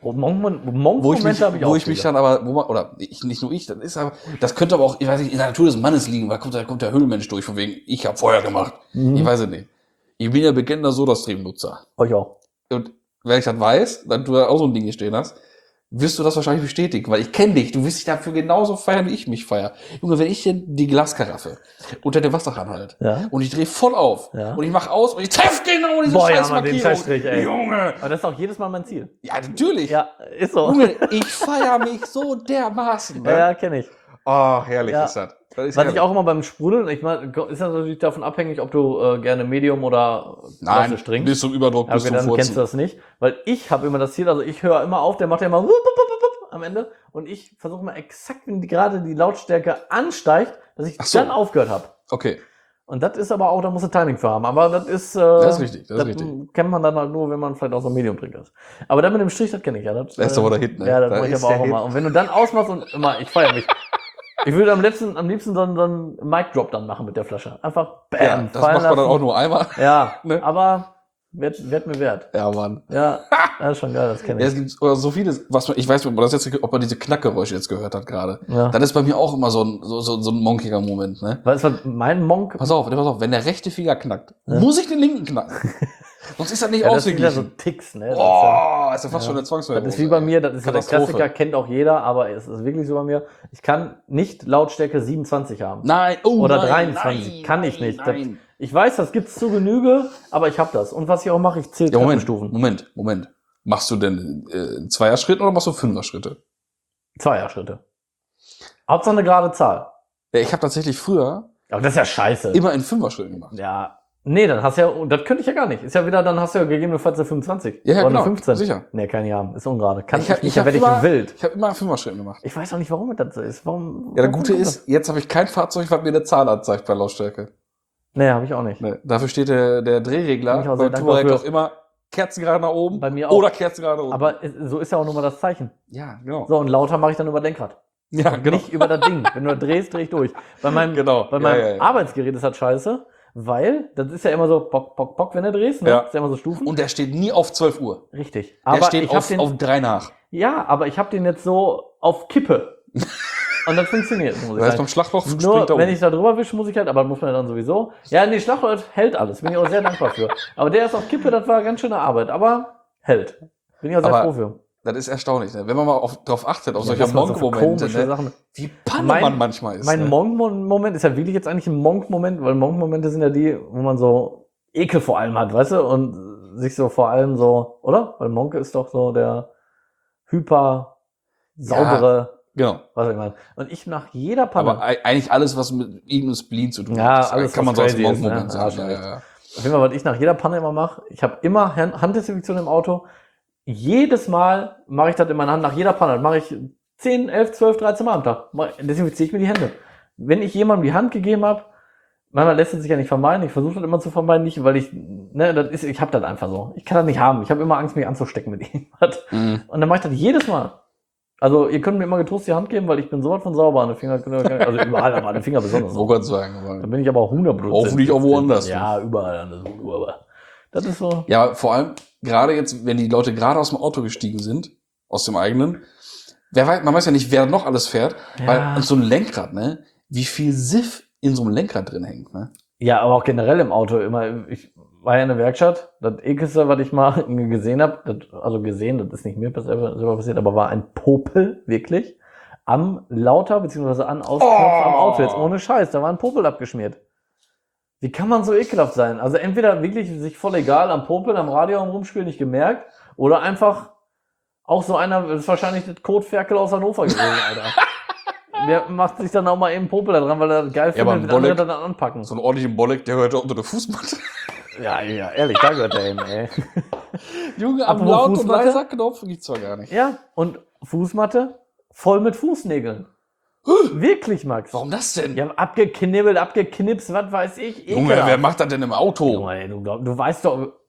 Monk-Momente habe ich auch. Wo ich mich dann aber, nicht nur ich, das könnte aber auch, ich weiß nicht, in der Natur des Mannes liegen, weil kommt der Höhlenmensch durch, von wegen, ich habe Feuer gemacht. Mhm. Ich weiß es nicht. Ich bin ja bekennender Soda-Stream-Nutzer. Euch auch. Und wenn ich das weiß, dann du da auch so ein Ding hier stehen hast, wirst du das wahrscheinlich bestätigen, weil ich kenne dich. Du wirst dich dafür genauso feiern, wie ich mich feiere. Junge, wenn ich denn die Glaskaraffe unter dem Wasserhahn halte Ja. und ich drehe voll auf Ja. und ich mache aus und ich treffe genau diese Boah, ja, scheiß Mann, den Markierung. Scheißstrich, ey. Junge! Aber das ist auch jedes Mal mein Ziel. Ja, natürlich. Ja, ist so. Junge, ich feiere mich so dermaßen. Ne? Ja, kenne ich. Oh, herrlich Ja. ist das. Das ist Was herrlich. ich auch immer beim Sprudeln, ich meine, ist das natürlich davon abhängig, ob du gerne Medium oder Nein, klassisch trinkst. bis zum Überdruck, Ja, bis okay, zum dann kennst du Furzen. das nicht. Weil ich habe immer das Ziel, also ich höre immer auf, der macht ja immer wupp, wupp, wupp, wupp am Ende. Und ich versuche immer exakt, wenn gerade die Lautstärke ansteigt, dass ich Ach so. dann aufgehört habe. Okay. Und das ist aber auch, da muss du Timing für haben. Aber das ist, Das ist richtig, das ist richtig. kennt man dann halt nur, wenn man vielleicht auch so ein Medium-Trinker ist. Aber dann mit dem Strich, das kenne ich ja. Das ist aber der Hit, ne? Ja, das Da mache ich ist aber der auch Hit. immer. Und wenn du dann ausmachst und immer, ich feiere mich. Ich würde am liebsten so einen Mic-Drop dann machen mit der Flasche. Einfach bam, Ja, das fallen macht man dann lassen. auch nur einmal. Ja, Ne? aber wird mir wert. Ja, Mann. Ja, das ist schon geil, das kenne Ja, ich. es gibt so vieles, ich weiß nicht, ob man diese Knackgeräusche jetzt gehört hat gerade. Ja. Das ist bei mir auch immer so ein monkiger Moment, ne? Weißt du, was mein Monk, Pass auf, wenn der rechte Finger knackt, Ja. muss ich den linken knacken. Sonst ist das nicht ja, das sind ja so ausgeglichen. Ticks, ne? Das ist ja- Oh, ist ja fast schon eine Zwangsverhältnis. Das ist wie bei mir, das ist ja der Katastrophe. Klassiker, kennt auch jeder, aber es ist wirklich so bei mir. Ich kann nicht Lautstärke 27 haben. Nein, oh, Oder nein, 23. nein, Kann ich nein, nicht. Nein. Ich weiß, das gibt's zu Genüge, aber ich habe das. Und was ich auch mache, ich zähle Ja, Treppenstufen. Moment. Machst du denn Zweier-Schritte oder machst du Fünfer-Schritte? Zweierschritte. Hauptsache eine gerade Zahl. Ja, ich habe tatsächlich früher Aber das ist ja scheiße. immer in Fünfer-Schritten gemacht. Ja. Nee, dann hast du ja, das könnte ich ja gar nicht. Ist ja wieder, dann hast du ja gegebenenfalls eine 25. Ja, oder genau, eine 15. sicher. Nee, kann ich haben. Ist ungerade. Kann ich, hab- nicht, hab dann werde immer- ich wild. Ich habe immer in Fünfer-Schritten gemacht. Ich weiß auch nicht, warum das so ist. Warum? Ja, der warum Gute kommt ist, jetzt habe ich kein Fahrzeug, was mir eine Zahl anzeigt bei Lautstärke. das? Nee, habe ich auch nicht. Ne, dafür steht der Bin Drehregler ich auch sehr beim dankbar Touareg für. auch immer kerzengerade nach oben Bei mir auch. oder kerzengerade unten. Aber so ist ja auch nur mal das Zeichen. Ja, genau. So, und lauter mache ich dann über Lenkrad. Ja, genau. Nicht über das Ding. Wenn du drehst, drehe ich durch. Bei meinem, Genau. bei Ja, meinem ja, ja. Arbeitsgerät ist das scheiße, weil das ist ja immer so pock, pock, pock, wenn du drehst. Ne? Ja. Ist ja immer so Stufen. Und der steht nie auf 12 Uhr. Richtig. Der Aber steht ich hab auf 3 nach. ja, aber ich habe den jetzt so auf Kippe. Und das funktioniert, muss ich Das heißt, sagen. beim Schlagloch springt Nur, er um. wenn ich da drüber wische, muss ich halt, aber muss man ja dann sowieso. Ja, nee, Schlagloch hält alles. Bin ich auch sehr dankbar für. Aber der ist auf Kippe, das war ganz schöne Arbeit. Aber hält. Bin ich auch sehr Aber froh für. Das ist erstaunlich, ne? Wenn man mal drauf achtet, auf solche das war so Monk-Momente, komische ne? Sachen. Wie Panne Mein- man manchmal ist. Mein ne? Monk-Moment ist ja wirklich jetzt eigentlich ein Monk-Moment, weil Monk-Momente sind ja die, wo man so Ekel vor allem hat, weißt du? Und sich so vor allem so, oder? Weil Monk ist doch so der hyper saubere, Genau. was ich meine. Und ich nach jeder Panne, Aber eigentlich alles, was mit irgendeinem Spleen zu tun Ja, hat, alles, kann was man so als crazy ist, Monk-Moment ne? sagen. Ja, Ja, schon ja. auf jeden Fall, was ich nach jeder Panne immer mache, ich habe immer Handdesinfektion im Auto. Jedes Mal mache ich das in meiner Hand, nach jeder Panne. Das mache ich 10, 11, 12, 13 Mal am Tag. Desinfiziere ich mir die Hände. Wenn ich jemandem die Hand gegeben habe, manchmal lässt es sich ja nicht vermeiden. Ich versuche das immer zu vermeiden, nicht, weil ich habe das einfach so. Ich kann das nicht haben. Ich habe immer Angst, mich anzustecken mit irgendwas. Mhm. Und dann mache ich das jedes Mal. Also, ihr könnt mir immer getrost die Hand geben, weil ich bin sowas von sauber an den Finger. Also überall, aber an den Finger besonders. So Gott sagen. Da Aber bin ich aber auch 100%. Hoffentlich auch woanders. Ja, überall an das Voodoo, aber das ist so. ja, vor allem, gerade jetzt, wenn die Leute gerade aus dem Auto gestiegen sind, aus dem eigenen, man weiß ja nicht, wer noch alles fährt, Ja. weil an so einem Lenkrad, ne, wie viel Siff in so einem Lenkrad drin hängt, ne? Ja, aber auch generell im Auto immer. Ich war ja in der Werkstatt. Das Ekelste, was ich mal gesehen habe, das ist nicht mir selber passiert, aber war ein Popel, wirklich, am Lauter, beziehungsweise an Ausknopf am Auto. Jetzt ohne Scheiß, da war ein Popel abgeschmiert. Wie kann man so ekelhaft sein? Also entweder wirklich sich voll egal am Popel, am Radio am Rumspielen nicht gemerkt, oder einfach auch so einer, das ist wahrscheinlich das Kotferkel aus Hannover gewesen, Alter. Der macht sich dann auch mal eben Popel da dran, weil er das geil aber findet, ein wenn andere Bolleck- dann anpacken. So einen ordentlichen Bolleck, der gehört unter der Fußmatte. Ja, ehrlich, da gehört der hin, ey. Junge, am Apropos Laut- und Fußmatte? Leiser-Knopf gibt's zwar gar nicht. Ja, und Fußmatte voll mit Fußnägeln. Wirklich, Max. Warum das denn? Die haben abgeknibbelt, abgeknipst, was weiß ich. Junge, ekelhaft. wer macht das denn im Auto? Junge, ey, du weißt doch,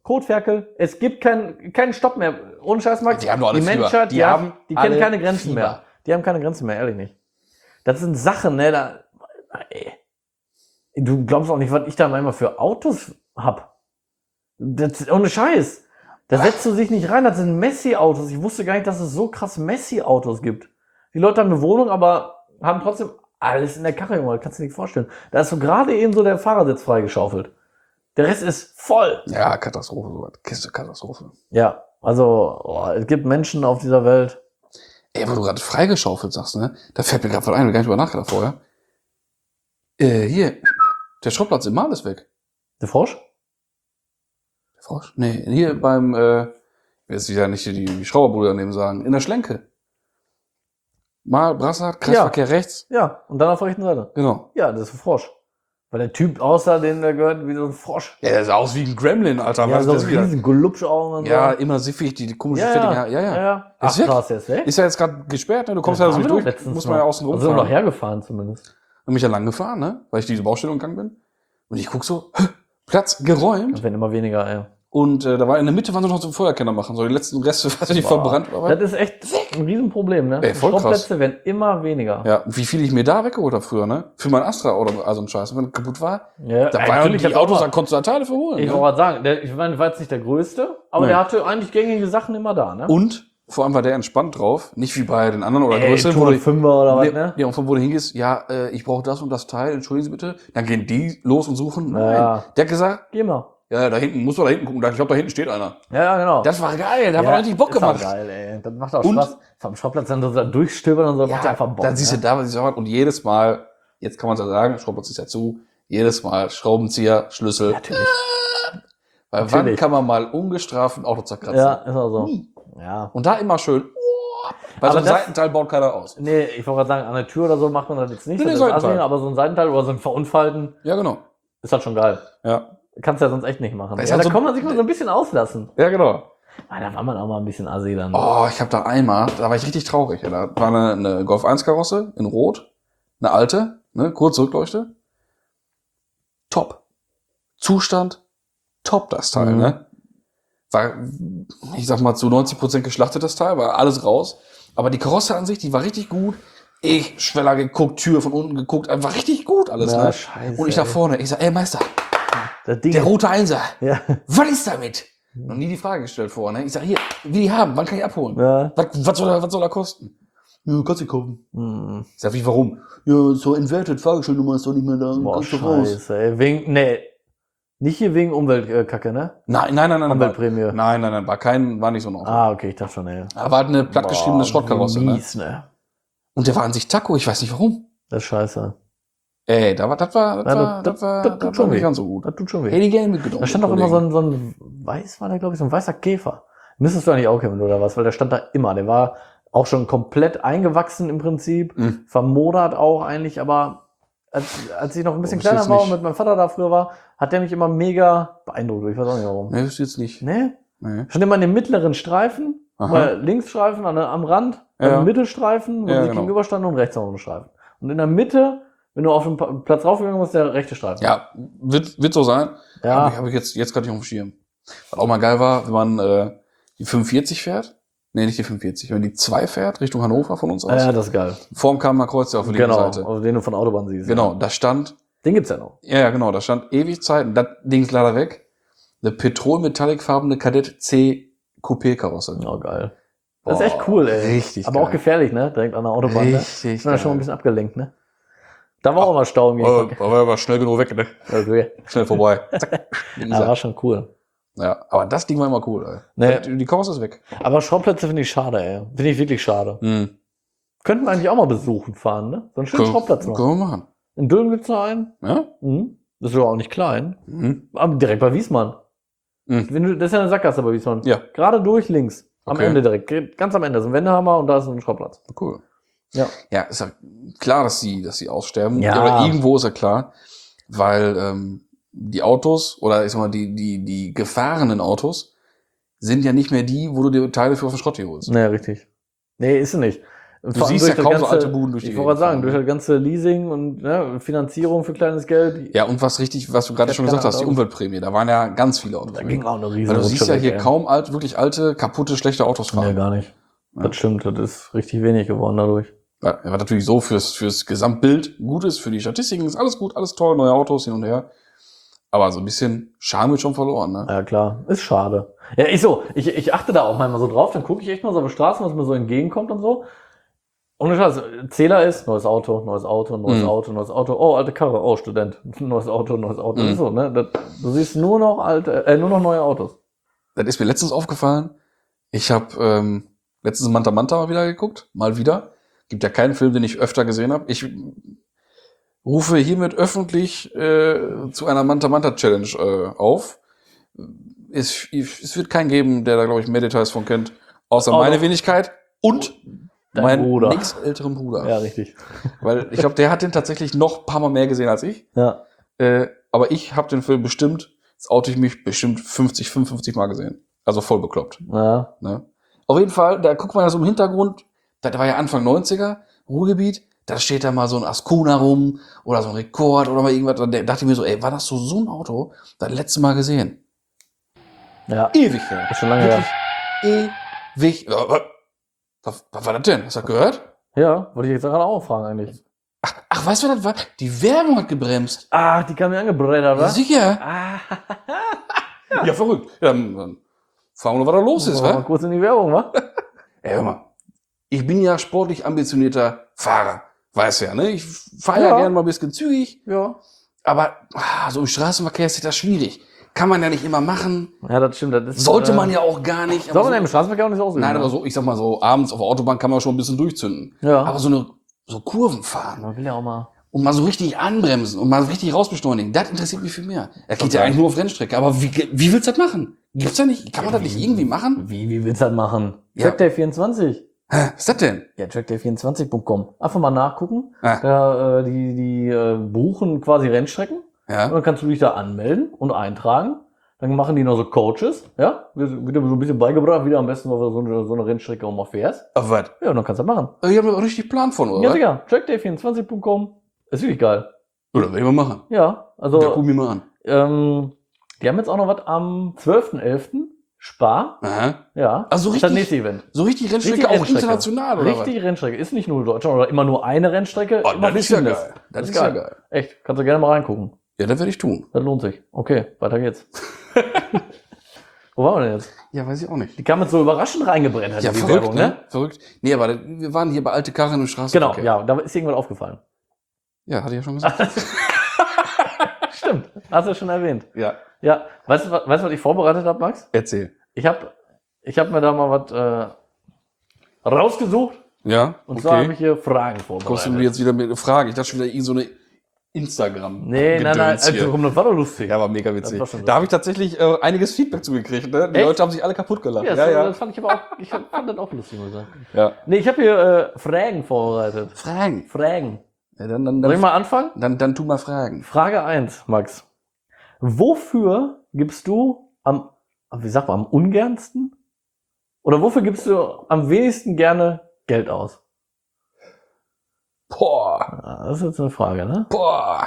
Kotferkel. Es gibt keinen Stopp mehr. Ohne Scheiß, Max. Die haben doch alle die Fieber. Menschheit, Die die haben kennen alle keine Grenzen Fieber. mehr. Die haben keine Grenzen mehr, ehrlich nicht. Das sind Sachen, ne, ey. Du glaubst auch nicht, was ich da manchmal für Autos hab. Das, ohne Scheiß. Da setzt du dich nicht rein, das sind Messi-Autos. Ich wusste gar nicht, dass es so krass Messi-Autos gibt. Die Leute haben eine Wohnung, aber haben trotzdem alles in der Karre, Junge. Das kannst du dir nicht vorstellen. Da ist so gerade eben so der Fahrersitz freigeschaufelt. Der Rest ist voll. Ja, Katastrophe, sowas. Kiste Katastrophe. Ja, also, es gibt Menschen auf dieser Welt. Ey, wo du gerade freigeschaufelt sagst, ne? Da fällt mir gerade was ein, ich hab gar nicht drüber nachgedacht vorher. Hier, der Schrottplatz im Mal ist weg. Der Frosch? Der Frosch? Nee, hier beim, ich weiß wieder nicht die Schrauberbude daneben sagen, in der Schlenke. Mal Brassard, Kreisverkehr rechts. Ja, und dann auf der rechten Seite. Genau. Ja, das ist ein Frosch. Weil der Typ aussah, den der gehört wie so ein Frosch. Ja, der sah aus wie ein Gremlin, Alter. Ja, Was so ist das wieder? riesen Glubschaugen und Ja, so. immer siffig, die komische Ja, fettige ja. Haare. Ja. Ach Ist weg. krass, der ist weg. Ist ja jetzt gerade gesperrt, ne? Du kommst ja Das also nicht haben wir durch. doch letztens Muss man ja außen Also sind wir noch rumfahren. hergefahren zumindest. Und mich ja lang gefahren, ne? Weil ich diese Baustelle umgegangen bin. Und ich guck so, Platz geräumt. Das werden immer weniger, ey. Und da war in der Mitte, waren sie noch zum Feuerkenner machen. So die letzten Reste, was die verbrannt war. Das ist echt ein Riesenproblem, ne? Ey, voll krass. Schrottplätze werden immer weniger. Ja, wie viel ich mir da weggeholt habe früher, ne? Für mein Astra oder also ein Scheiß. Wenn kaputt war, Ja, da waren ja natürlich, die Autos, da konntest du da Teile für holen. Ich Ne? wollte gerade sagen, ich meine, war jetzt nicht der größte, aber Nee. der hatte eigentlich gängige Sachen immer da, ne? Und vor allem war der entspannt drauf. Nicht wie bei den anderen oder größeren, wo du 5er oder was, ne? Ja, und von wo du hingehst, ja, ich brauche das und das Teil, entschuldigen Sie bitte. Dann gehen die los und suchen. Nein. Ja. Der hat gesagt, Geh mal. ja, da hinten, musst du da hinten gucken. Ich glaube, da hinten steht einer. Ja, genau. Das war geil, da hat ja, man richtig Bock ist auch gemacht. geil, ey. Das macht auch Und? Spaß. Vom Schrottplatz dann so da durchstöbern und so, macht Ja, einfach Bock. dann siehst du ne? da, was ich sage. Und jedes Mal, jetzt kann man es ja sagen, Schraubplatz ist ja zu, jedes Mal Schraubenzieher, Schlüssel. Natürlich. Weil wann natürlich. kann man mal ungestraft ein Auto zerkratzen? Ja, ist auch so. Nie. Ja. Und da immer schön, weil so Aber ein das- Seitenteil baut keiner aus. Nee, ich wollte gerade sagen, an der Tür oder so macht man das jetzt nicht. Nee, Das ist Seitenteil. assi, aber so ein Seitenteil oder so ein Verunfallten Ja, genau. ist halt schon geil. Ja. Kannst ja sonst echt nicht machen. Das ist Ja, halt da so- kann man sich mal so ein bisschen auslassen. Ja, genau. Ah, da war man auch mal ein bisschen assi dann. Oh, ich habe da einmal, da war ich richtig traurig. Ja. Da war eine Golf 1 Karosse in Rot, eine alte, ne, kurze Rückleuchte. Top. Zustand, top das Teil, Mhm. ne? War, ich sag mal, zu 90% geschlachtet das Teil, war alles raus. Aber die Karosse an sich, die war richtig gut. Ich, Schweller geguckt, Tür von unten geguckt, einfach richtig gut alles, Ja, ne? scheiße, Und ich da ey. vorne, ich sag, ey Meister, Das Ding. der rote Einser, Ja. was ist damit? Noch nie die Frage gestellt vorher, ne? Ich sag, hier, will die haben, wann kann ich abholen? Ja. Was soll er kosten? Ja, kannst du kaufen. Hm. Ich sag, wie, warum? Ja, so inverted, Fahrgestellnummer ist doch nicht mehr da. Boah, Kannst du raus. scheiße, ey. Nee. Nicht hier wegen Umweltkacke, ne? Nein. Umweltprämie. Nein, war nicht so ein Auto. Ah, okay, ich dachte schon, ey. Aber war halt eine plattgeschriebene Boah, Schrottkarosse, ne? mies, ne? Und der war an sich Taco, ich weiß nicht warum. Das ist scheiße. Ey, das das war tut schon nicht weh. ganz so gut. Das tut schon weh. Hätte ich gerne mitgenommen. Da stand doch immer so ein weiß war der, glaube ich, so ein weißer Käfer. Müsstest du eigentlich auch kennen oder was, weil der stand da immer. Der war auch schon komplett eingewachsen im Prinzip, Mhm. vermodert auch eigentlich, aber als ich noch ein bisschen Oh, ich kleiner jetzt war und nicht. mit meinem Vater da früher war, hat der mich immer mega beeindruckt. Ich weiß auch nicht warum. Nee, wüsste jetzt nicht. Ne? Nee. Stand immer in dem mittleren Streifen, Aha. weil Linksstreifen am Rand, Ja. dann Mittelstreifen, wo Ja, sie genau. gegenüberstanden und rechts noch ein Streifen. Und in der Mitte, wenn du auf den Platz raufgegangen bist, der rechte Streifen. Ja, wird so sein. Ja. Hab ich jetzt gerade nicht auf dem Schirm. Was auch mal geil war, wenn man die 45 fährt. Nee, nicht die 45. Wenn die 2 fährt, Richtung Hannover von uns aus. Ja, das ist geil. Vorm Kamener Kreuz ja auf der linken Genau, Seite. also den du von Autobahn siehst. Genau, da stand, Den gibt's ja noch. ja genau, da stand ewig Zeit, und das Ding ist leider weg, eine petrol-metallic-farbene Kadett C Coupé-Karosse. Oh, geil. Das ist echt cool, ey. Richtig Aber geil. auch gefährlich, ne? Direkt an der Autobahn. Ne? Richtig Ist man schon ein bisschen abgelenkt, ne? Da war auch mal Stau im Gegenverkehr. Aber er war schnell genug weg, ne? Okay. Schnell vorbei. Zack. Ja, war schon cool. Ja, aber das Ding war immer cool, ey. Nee. Die Karosse ist weg. Aber Schrottplätze finde ich schade, ey. Finde ich wirklich schade. Hm. Könnten wir eigentlich auch mal besuchen fahren, ne? So einen schönen Schrottplatz noch. Können wir machen. In Dülmen gibt's noch einen. Ja? Mhm. Das ist ja auch nicht klein. Mhm. Aber direkt bei Wiesmann. Mhm. Das ist ja eine Sackgasse bei Wiesmann. Ja. Gerade durch links. Am Okay. Ende direkt. Ganz am Ende. So ein Wendehammer und da ist ein Schrottplatz. Cool. Ja. Ja, ist ja klar, dass sie aussterben. Ja. Oder irgendwo ist ja klar, weil die Autos oder ich sag mal die gefahrenen Autos sind ja nicht mehr die, wo du dir Teile für auf den Schrott hier holst. Nee, richtig. Nee, ist sie nicht. Und Du vor allem siehst ja durch kaum das so ganze- alte Buden durch die Ich wollte gerade sagen, Gegend durch das ganze Leasing und Finanzierung für kleines Geld, Ja, und was du gerade Ja, schon gesagt keine hast, die Ahnung. Umweltprämie, da waren ja ganz viele Autos. da ging auch eine Weil riesen du siehst ja Rutsche hier weg, ey. kaum wirklich alte, kaputte, schlechte Autos Nee, fahren. gar nicht. Das stimmt, das ist richtig wenig geworden dadurch. Ja, was natürlich so fürs Gesamtbild gut ist, für die Statistiken ist alles gut, alles toll, neue Autos hin und her. Aber so ein bisschen Charme wird schon verloren, ne? Ja, klar. Ist schade. Ja, ich achte da auch manchmal so drauf, dann gucke ich echt mal so auf die Straßen, was mir so entgegenkommt und so. Und ich weiß, Zähler ist, neues Auto, neues Auto, neues Mhm. Auto, neues Auto, oh, alte Karre, oh, Student, neues Auto, neues Auto. Mhm. Das ist so, ne? Du siehst nur noch nur noch neue Autos. Das ist mir letztens aufgefallen. Ich habe letztens Manta Manta mal wieder geguckt. Mal wieder. Gibt ja keinen Film, den ich öfter gesehen habe. Ich rufe hiermit öffentlich zu einer Manta Manta Challenge auf. Es wird keinen geben, der da, glaube ich, mehr Details von kennt. Außer Oh, meine doch. Wenigkeit und Dein mein Bruder. nächstälteren Bruder. Ja, richtig. Weil ich glaube, der hat den tatsächlich noch ein paar Mal mehr gesehen als ich. Ja. Aber ich habe den Film bestimmt, das oute ich mich, bestimmt 55 Mal gesehen. Also voll bekloppt. Ja. Ne? Auf jeden Fall, da guckt man ja so im Hintergrund, das war ja Anfang 90er, Ruhrgebiet, da steht da mal so ein Ascona rum oder so ein Rekord oder mal irgendwas. Da dachte ich mir so, ey, war das so ein Auto? Das letzte Mal gesehen. Ja. Ewig her. Ist schon lange her. Wirklich ewig. Ja, was war das denn? Hast du das gehört? Ja, wollte ich jetzt gerade auch fragen eigentlich. Ach, weißt du, was das war? Die Werbung hat gebremst. Ah, die kam mir angebrettert, Ja, oder? sicher. Ah, Ja, verrückt. Ja, dann fahren wir, was da los ist, mal wa? kurz in die Werbung, wa? Ey, hör mal. Ich bin ja sportlich ambitionierter Fahrer. Weißt du ja, ne? Ich fahre ja Ja. gerne mal ein bisschen zügig. Ja. Aber so im Straßenverkehr ist das schwierig. Kann man ja nicht immer machen. Ja, das stimmt. Das ist, Sollte man ja auch gar nicht. Soll man Aber im Straßenverkehr auch nicht so ausüben? nein, ne? aber so, ich sag mal so, abends auf der Autobahn kann man schon ein bisschen durchzünden. Ja. Aber so Kurven fahren Man will ja auch mal. und mal so richtig anbremsen und mal richtig rausbeschleunigen, das interessiert mich viel mehr. Das geht ja geil. eigentlich nur auf Rennstrecke. Aber wie willst du das machen? Gibt's da nicht? Kann man das nicht irgendwie machen? Wie willst du das machen? Ja. Trackday24. Hä? Was ist das denn? Ja, trackday24.com. Einfach mal nachgucken. Ah. Da, die buchen quasi Rennstrecken. Und Ja. dann kannst du dich da anmelden und eintragen. Dann machen die noch so Coaches. Ja, wird dir so ein bisschen beigebracht, wie du am besten auf so eine Rennstrecke auch mal fährst. Aber was? Ja, und dann kannst du das machen. Ich habe da richtig Plan von, oder? Ja, was? Digga. Trackday24.com. Ist wirklich geil. Oder will ich mal machen? Ja, also, Ja, guck mir mal an. die haben jetzt auch noch was am 12.11. Spa. Aha. Ja. Also ist das richtig- nächste Event. So richtig Rennstrecke, Richtig auch Rennstrecke. international, oder Richtig Rennstrecke. Ist nicht nur Deutschland oder immer nur eine Rennstrecke. was? Oh, immer das ist ja verschiedenes. geil. Das ist ja geil. Echt. Kannst du gerne mal reingucken. Ja, das werde ich tun. Das lohnt sich. Okay, weiter geht's. Wo waren wir denn jetzt? Ja, weiß ich auch nicht. Die kam jetzt so überraschend reingebrennt, Ja, die verrückt, Werbung, ne? Verrückt. Nee, aber wir waren hier bei alte Karren im Genau, Straßenverkehr. ja, da ist irgendwas aufgefallen. Ja, hatte ich ja schon gesagt. Stimmt, hast du schon erwähnt. Ja. Ja, weißt du, was ich vorbereitet habe, Max? Erzähl. Ich hab mir da mal was rausgesucht Ja, und zwar habe okay. ich hier Fragen Kommst du vorbereitet. mir jetzt wieder mit Fragen? Ich dachte schon wieder so eine Instagram. Nee, nein, Gedöns hier. also komm, das war doch lustig. Ja, war mega Das witzig. war schon Da habe ich tatsächlich einiges Feedback zugekriegt. Ne? Die Echt? Leute haben sich alle kaputt gelacht. Ja, Ja, das fand ich aber auch, fand das auch lustig, muss ich sagen. ja. Nee, ich habe hier Fragen vorbereitet. Fragen. Fragen. Ja, dann Soll ich mal anfangen? dann tu mal Fragen. Frage 1, Max. Wofür gibst du wie sagt man, am ungernsten? Oder wofür gibst du am wenigsten gerne Geld aus? Boah. Ja, das ist jetzt eine Frage, ne? Boah.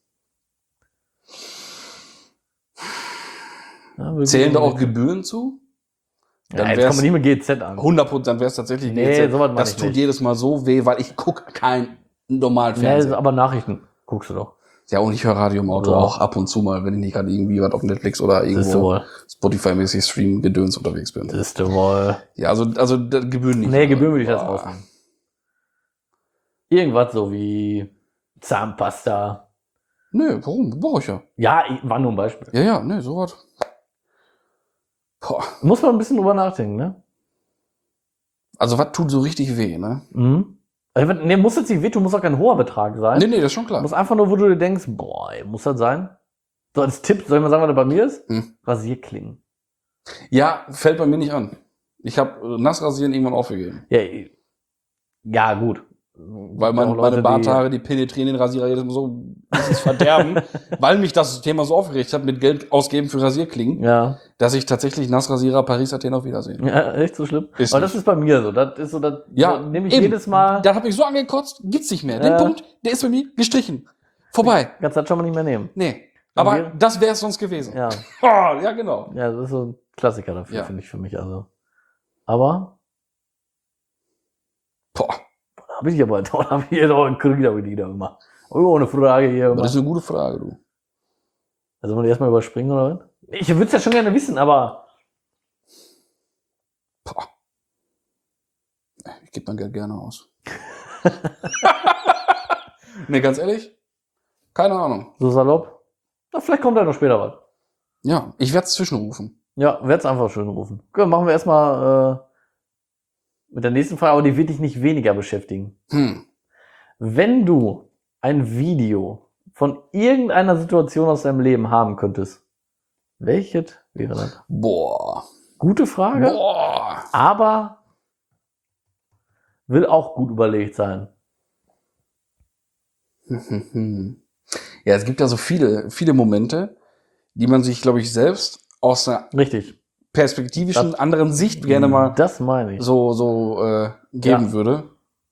Ja, Zählen da auch Gebühren zu? Ja, jetzt kommen wir nicht mit GZ an. 100%, dann wäre es tatsächlich Nee, GZ. sowas meine Das ich tut nicht. jedes Mal so weh, weil ich gucke kein normalen Nee, Fernsehen. aber Nachrichten guckst du doch. Ja, und ich höre Radio im Auto Ja. auch ab und zu mal, wenn ich nicht gerade irgendwie was auf Netflix oder Siehst du irgendwo wohl. Spotify-mäßig Stream-Gedöns unterwegs bin. Siehst du wohl. Ja, also Gebühren nicht. Nee, Gebühren würde ich das Boah. rausnehmen. Irgendwas so wie Zahnpasta. Nö, warum? Brauche ich ja. Ja, war nur ein Beispiel. Ja, nö, sowas. Boah. Muss man ein bisschen drüber nachdenken, ne? Also was tut so richtig weh, ne? Mhm. Also, nee, muss jetzt nicht wehtun, muss auch kein hoher Betrag sein. Nee, das ist schon klar. Muss einfach nur, wo du dir denkst, boah, ey, muss das sein? So als Tipp, soll ich mal sagen, was das bei mir ist? Hm. Rasierklingen. Ja, fällt bei mir nicht an. Ich habe Nassrasieren irgendwann aufgegeben. Ja, ja, gut. Weil meine Barthaare, die penetrieren den Rasierer jedes Mal so bis ins Verderben, weil mich das Thema so aufgeregt hat, mit Geld ausgeben für Rasierklingen, Ja. dass ich tatsächlich Nassrasierer Paris Athen auf Wiedersehen. Ja, echt so schlimm? Ist Aber das nicht. ist bei mir so. Das ist so, das Ja, nehme ich eben. jedes Mal. Da habe ich so angekotzt, gibt's nicht mehr. Den Ja. Punkt, der ist bei mir gestrichen. Vorbei. Kannst das schon mal nicht mehr nehmen. Nee. Bei Aber mir? das wäre es sonst gewesen. Ja. Oh, ja, genau. Ja, das ist so ein Klassiker dafür, Ja. finde ich für mich. Also. Aber, Boah, da habe ich aber, da habe ich jetzt auch einen Krieg damit wieder gemacht. Oh, eine Frage hier. aber Immer. das ist eine gute Frage, du. Also, wollen wir die erstmal überspringen, oder was? Ich würde es ja schon gerne wissen, aber. Boah. Ich gebe mein Geld gerne aus. Nee, ganz ehrlich? Keine Ahnung. So salopp. Na, vielleicht kommt da noch später was. Ja, ich werde es zwischenrufen. Ja, werd's einfach schön rufen. Gut, machen wir erstmal mit der nächsten Frage, aber die wird dich nicht weniger beschäftigen. Wenn du ein Video von irgendeiner Situation aus deinem Leben haben könntest, welches wäre das? Boah. Gute Frage, Boah. aber will auch gut überlegt sein. Ja, es gibt ja so viele Momente, die man sich, glaube ich, selbst aus einer Richtig. perspektivischen anderen Sicht gerne mal Das meine ich. so geben Ja. würde.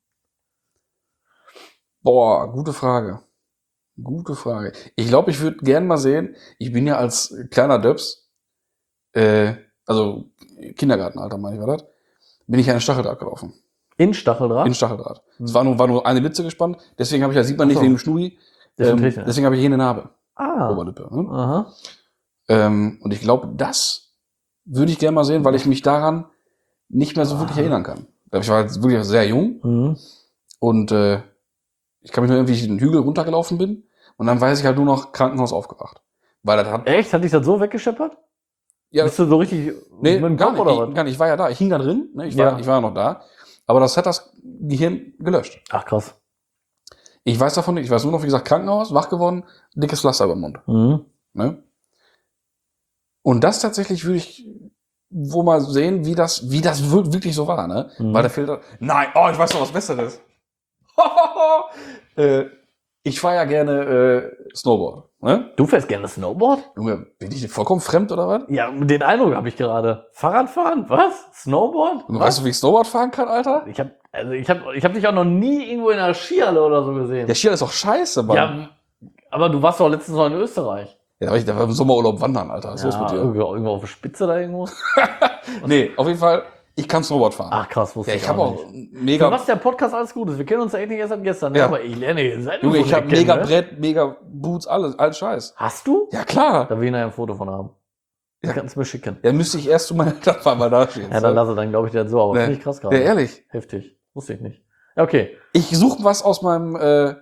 Boah, gute Frage. Gute Frage. Ich glaube, ich würde gerne mal sehen, ich bin ja als kleiner Döps, also Kindergartenalter meine ich, war das, bin ich an den Stacheldraht gelaufen. In Stacheldraht? In Stacheldraht. Es war nur eine Litze gespannt, deswegen habe ich, ja sieht man Ach nicht so. wegen dem Schnurri, Das ist richtig. deswegen habe ich hier eine Narbe, Ah. Oberlippe. Ne? Aha. Und ich glaube, das würde ich gerne mal sehen, weil ich mich daran nicht mehr so wirklich erinnern kann. Ich war jetzt wirklich sehr jung Mhm. und ich kann mich nur irgendwie den Hügel runtergelaufen bin und dann weiß ich halt nur noch Krankenhaus aufgewacht. Weil das hat, Echt? Hat dich das so weggescheppert? ja, Bist du so richtig nee, mit dem gar Kopf nicht, oder was? gar nicht, ich war ja da, ich hing da drin, ne? ich Ja. war ja noch da, aber das hat das Gehirn gelöscht. Ach krass. Ich weiß davon nicht, ich weiß nur noch, wie gesagt, Krankenhaus, wach geworden, dickes Pflaster über den Mund. Mhm. Ne? Und das tatsächlich würde ich wo mal sehen, wie das wirklich so war, ne? Mhm. Weil der Filter, nein, ich weiß noch was Besseres. Ich fahre ja gerne Snowboard, ne? Du fährst gerne Snowboard? Junge, bin ich dir vollkommen fremd oder was? Ja, den Eindruck habe ich gerade. Fahrradfahren? Was? Snowboard? Und Was? weißt du, wie ich Snowboard fahren kann, Alter? Ich hab dich auch noch nie irgendwo in einer Skihalle oder so gesehen. Der Skier ist doch scheiße, Mann. Ja, aber du warst doch letztens noch in Österreich. Ja, da war im Sommerurlaub wandern, Alter. Was ist los mit dir? Irgendwo auf der Spitze da irgendwo. Nee, auf jeden Fall, ich kann Snowboard fahren. Ach krass, wusste ja, ich ich habe auch nicht. Für mega, was der Podcast alles gut ist. Wir kennen uns ja eigentlich erst seit gestern, ne? Ja. Aber ich lerne hier seit Junge, ich habe kennen, mega ne? Brett, mega Boots, alles Scheiß. Hast du? Ja, klar. Da will ich nachher ein Foto von haben. Das Ja. kannst du mir schicken. Ja, müsste ich erst zu meiner Eltern mal dastehen. Ja, dann lasse dann glaube ich dir das so, aber Nee. finde ich krass gerade. Ja, ehrlich. Heftig. Wusste ich nicht. Ja, okay. Ich suche was aus meinem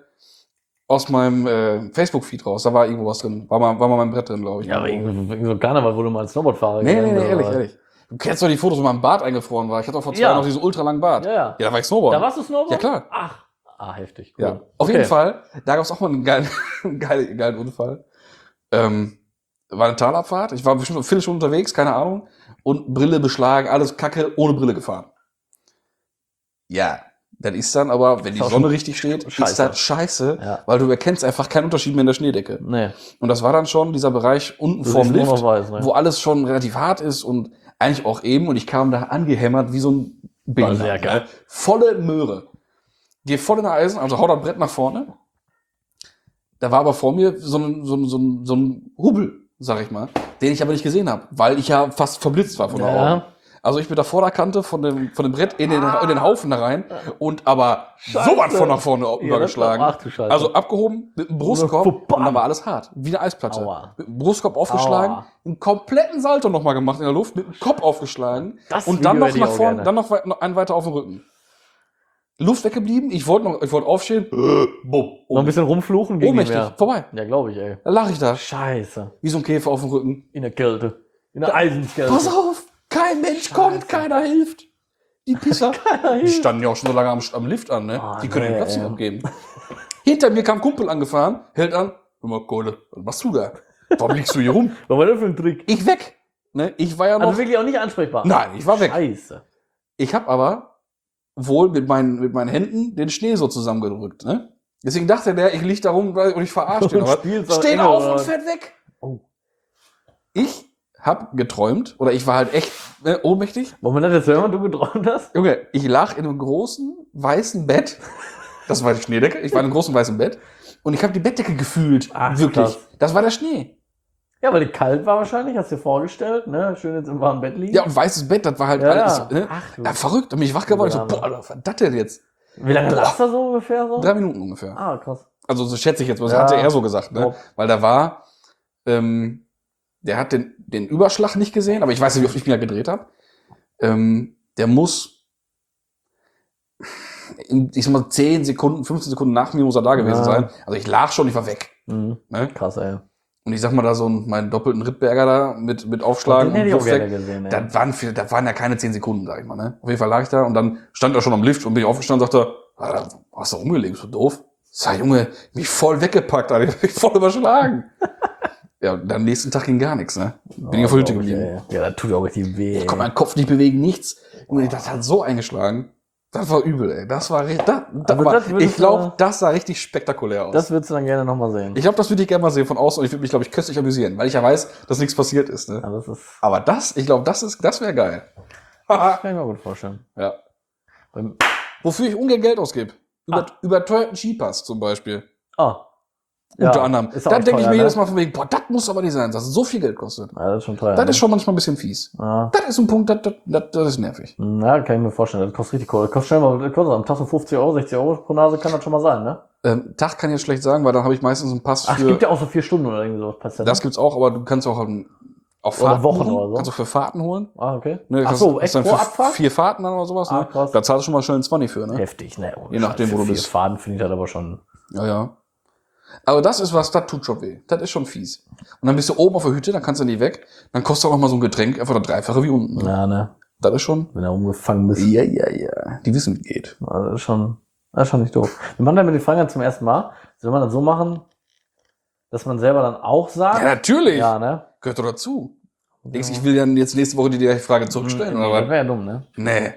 Facebook-Feed raus. Da war irgendwo was drin. War mal mein Brett drin, glaube ich. Ja, aber irgendwie so Karneval, wo du mal Snowboardfahrer Nee, gegangen bist, oder? ehrlich. Du kennst doch die Fotos, wo mein Bart eingefroren war. Ich hatte doch vor 2 Ja. Jahren noch diesen ultralangen Bart. Ja, ja. Ja, da war ich Snowboard. Da warst du Snowboard? Ja, klar. Ach, heftig. Cool. Ja. Auf Okay. jeden Fall, da gab es auch mal einen geilen Unfall. War eine Talabfahrt. Ich war bestimmt eine Viertelstunde unterwegs, keine Ahnung. Und Brille beschlagen, alles Kacke, ohne Brille gefahren. Ja, das ist dann aber, wenn die Ist auch Sonne richtig steht, ist scheiße. das scheiße, Ja. weil du erkennst einfach keinen Unterschied mehr in der Schneedecke. Nee. Und das war dann schon dieser Bereich unten Du vorm siehst nur Lift, noch weiß, ne? wo alles schon relativ hart ist und eigentlich auch eben. Und ich kam da angehämmert wie so ein Berserker. ne? Volle Möhre. Geh voll in der Eisen, also hau das Brett nach vorne. Da war aber vor mir so ein Hubbel, sag ich mal, den ich aber nicht gesehen habe, weil ich ja fast verblitzt war von der Ja. Augen. Also ich bin da vor der Kante von dem Brett in den Haufen da rein und aber Scheiße. sowas von nach vorne Ja, übergeschlagen. ach du Scheiße. Also abgehoben mit dem Brustkorb Bam. und dann war alles hart, wie eine Eisplatte. Aua. Mit dem Brustkorb aufgeschlagen, Aua. einen kompletten Salto nochmal gemacht in der Luft, mit dem Kopf aufgeschlagen Das und Video dann noch hätte ich nach auch vorne, gerne. dann noch einen weiter auf den Rücken. Luft weggeblieben, ich wollte aufstehen, bumm, Noch ein bisschen rumfluchen ging nicht ohnmächtig, mehr. vorbei. Ja, glaube ich, ey. Da lag ich da, Scheiße. wie so ein Käfer auf dem Rücken. In der Kälte. In der Eisenkälte. Pass auf, kein Mensch kommt, keiner hilft. Die Pisser. Die standen ja auch schon so lange am Lift an, ne? Oh, Die können nee, den Platz nicht ey. abgeben. Hinter mir kam ein Kumpel angefahren, hält an. Hör mal, Kohle, was machst du da? Warum liegst du hier rum? Was war das für ein Trick? Ich weg. Ne? Ich war ja noch. Also wirklich auch nicht ansprechbar. Nein, ich war weg. Scheiße. Ich habe aber wohl mit meinen Händen den Schnee so zusammengedrückt, ne? Deswegen dachte der, ich lieg da rum und ich verarsche den. Und Aber spielst auch steht Engel, auf oder? und fährt weg. Oh. Ich hab geträumt, oder ich war halt echt ohnmächtig. Wollen wir das jetzt hören, was du geträumt hast? Junge, ich lag in einem großen, weißen Bett. Das war die Schneedecke. Ich war in einem großen, weißen Bett. Und ich habe die Bettdecke gefühlt. Ach, wirklich. krass. Das war der Schnee. Ja, weil die kalt war wahrscheinlich, hast du dir vorgestellt, ne? Schön jetzt im warmen Bett liegen. Ja, und weißes Bett, das war halt Ja, alles. ja. Ne? Ach, du. Ja, verrückt. Und mich wach geworden. Ich so, Ja, boah, was war das denn jetzt? Wie lange lag das so ungefähr so? 3 Minuten ungefähr. Ah, krass. Also so schätze ich jetzt, was Ja. hatte er so gesagt, ne? Ja. Weil da war, der hat den Überschlag nicht gesehen, aber ich weiß nicht, wie oft ich mich da gedreht habe. Der muss, ich sag mal, 10 Sekunden, 15 Sekunden nach mir muss er da gewesen Ja. sein. Also ich lag schon, ich war weg. Mhm. Ne? Krass, ey. Und ich sag mal, da so meinen doppelten Rittberger da mit Aufschlagen. Den hätte ich auch Wurfdeck, gerne gesehen, ey. das waren ja keine 10 Sekunden, sag ich mal. Ne? Auf jeden Fall lag ich da und dann stand er schon am Lift und bin ich aufgestanden und sagte, hast du rumgelegt, so doof. Sag, Junge, mich voll weggepackt, Alter. Ich hab mich voll überschlagen. Ja, und am nächsten Tag ging gar nichts, ne? Bin ich auf der Hütte glaub ich, geblieben. ey. Ja, das tut auch richtig weh. Ich konnte meinen Kopf nicht bewegen, nichts. Junge, das hat so eingeschlagen. Das war übel, ey. Das war richtig, Also das würdest ich glaube, du- das sah richtig spektakulär aus. Das würdest du dann gerne nochmal sehen. Ich glaube, das würde ich gerne mal sehen von außen und ich würde mich, glaube ich, köstlich amüsieren, weil ich ja weiß, dass nichts passiert ist, ne? Ja, das ist, Aber ich glaube, das wäre geil. kann ich mir gut vorstellen. Ja. Beim, Wofür ich ungern Geld ausgebe. Überteuerten Skipass zum Beispiel. Unter anderem. Ist auch Dann denke ich teuer, mir ne? jedes Mal von wegen, boah, das muss aber nicht sein, dass es so viel Geld kostet. Ja, das ist schon teuer. Das ne? ist schon manchmal ein bisschen fies. Ja. Das ist ein Punkt, das ist nervig. Ja, kann ich mir vorstellen. Das kostet richtig Kohle. Das kostet schnell mal, das kostet am Tag so 50 Euro, 60 Euro pro Nase kann das schon mal sein, ne? Tag kann ich jetzt schlecht sagen, weil dann habe ich meistens einen Pass Ach, es für. gibt ja auch so 4 Stunden oder irgendwie sowas. Passt ja, ne? Das gibt's auch, aber du kannst auch auf Oder Fahrten Wochen holen. oder so. Kannst du für Fahrten holen. Ah, okay. Ne, Ach kannst- so, hast echt dann pro für Abfahrt? 4 Fahrten dann oder sowas, Ah, ne? krass. Da zahlst du schon mal schnell einen 20 für, ne? Heftig, ne? Je nachdem, wo du Für bist. Faden finde ich das aber schon. Ja. Aber das ist was, das tut schon weh. Das ist schon fies. Und dann bist du oben auf der Hütte, dann kannst du nicht weg. Dann kostet auch noch mal so ein Getränk einfach das Dreifache wie unten. Ne? Ja, ne? Das ist schon. Wenn er umgefangen bist. Ja. Die wissen, wie es geht. Also das ist schon nicht doof. Wir machen dann mit den Fragen zum ersten Mal. Soll man das so machen, dass man selber dann auch sagt? Ja, natürlich. Ja, ne? Gehört doch dazu. Denkst du, ich will dann jetzt nächste Woche die gleiche Frage zurückstellen, oder Das was? wäre ja dumm, ne? Nee.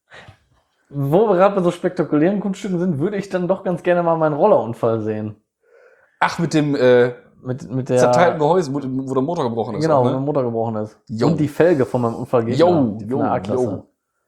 Wo wir gerade bei so spektakulären Kunststücken sind, würde ich dann doch ganz gerne mal meinen Rollerunfall sehen. Ach, mit dem Mit der zerteilten Gehäuse, wo der Motor gebrochen ist. Genau, auch, wo mein ne? Motor gebrochen ist. Jo. Und die Felge von meinem Unfallgegner. Jo, die von der A-Klasse. jo.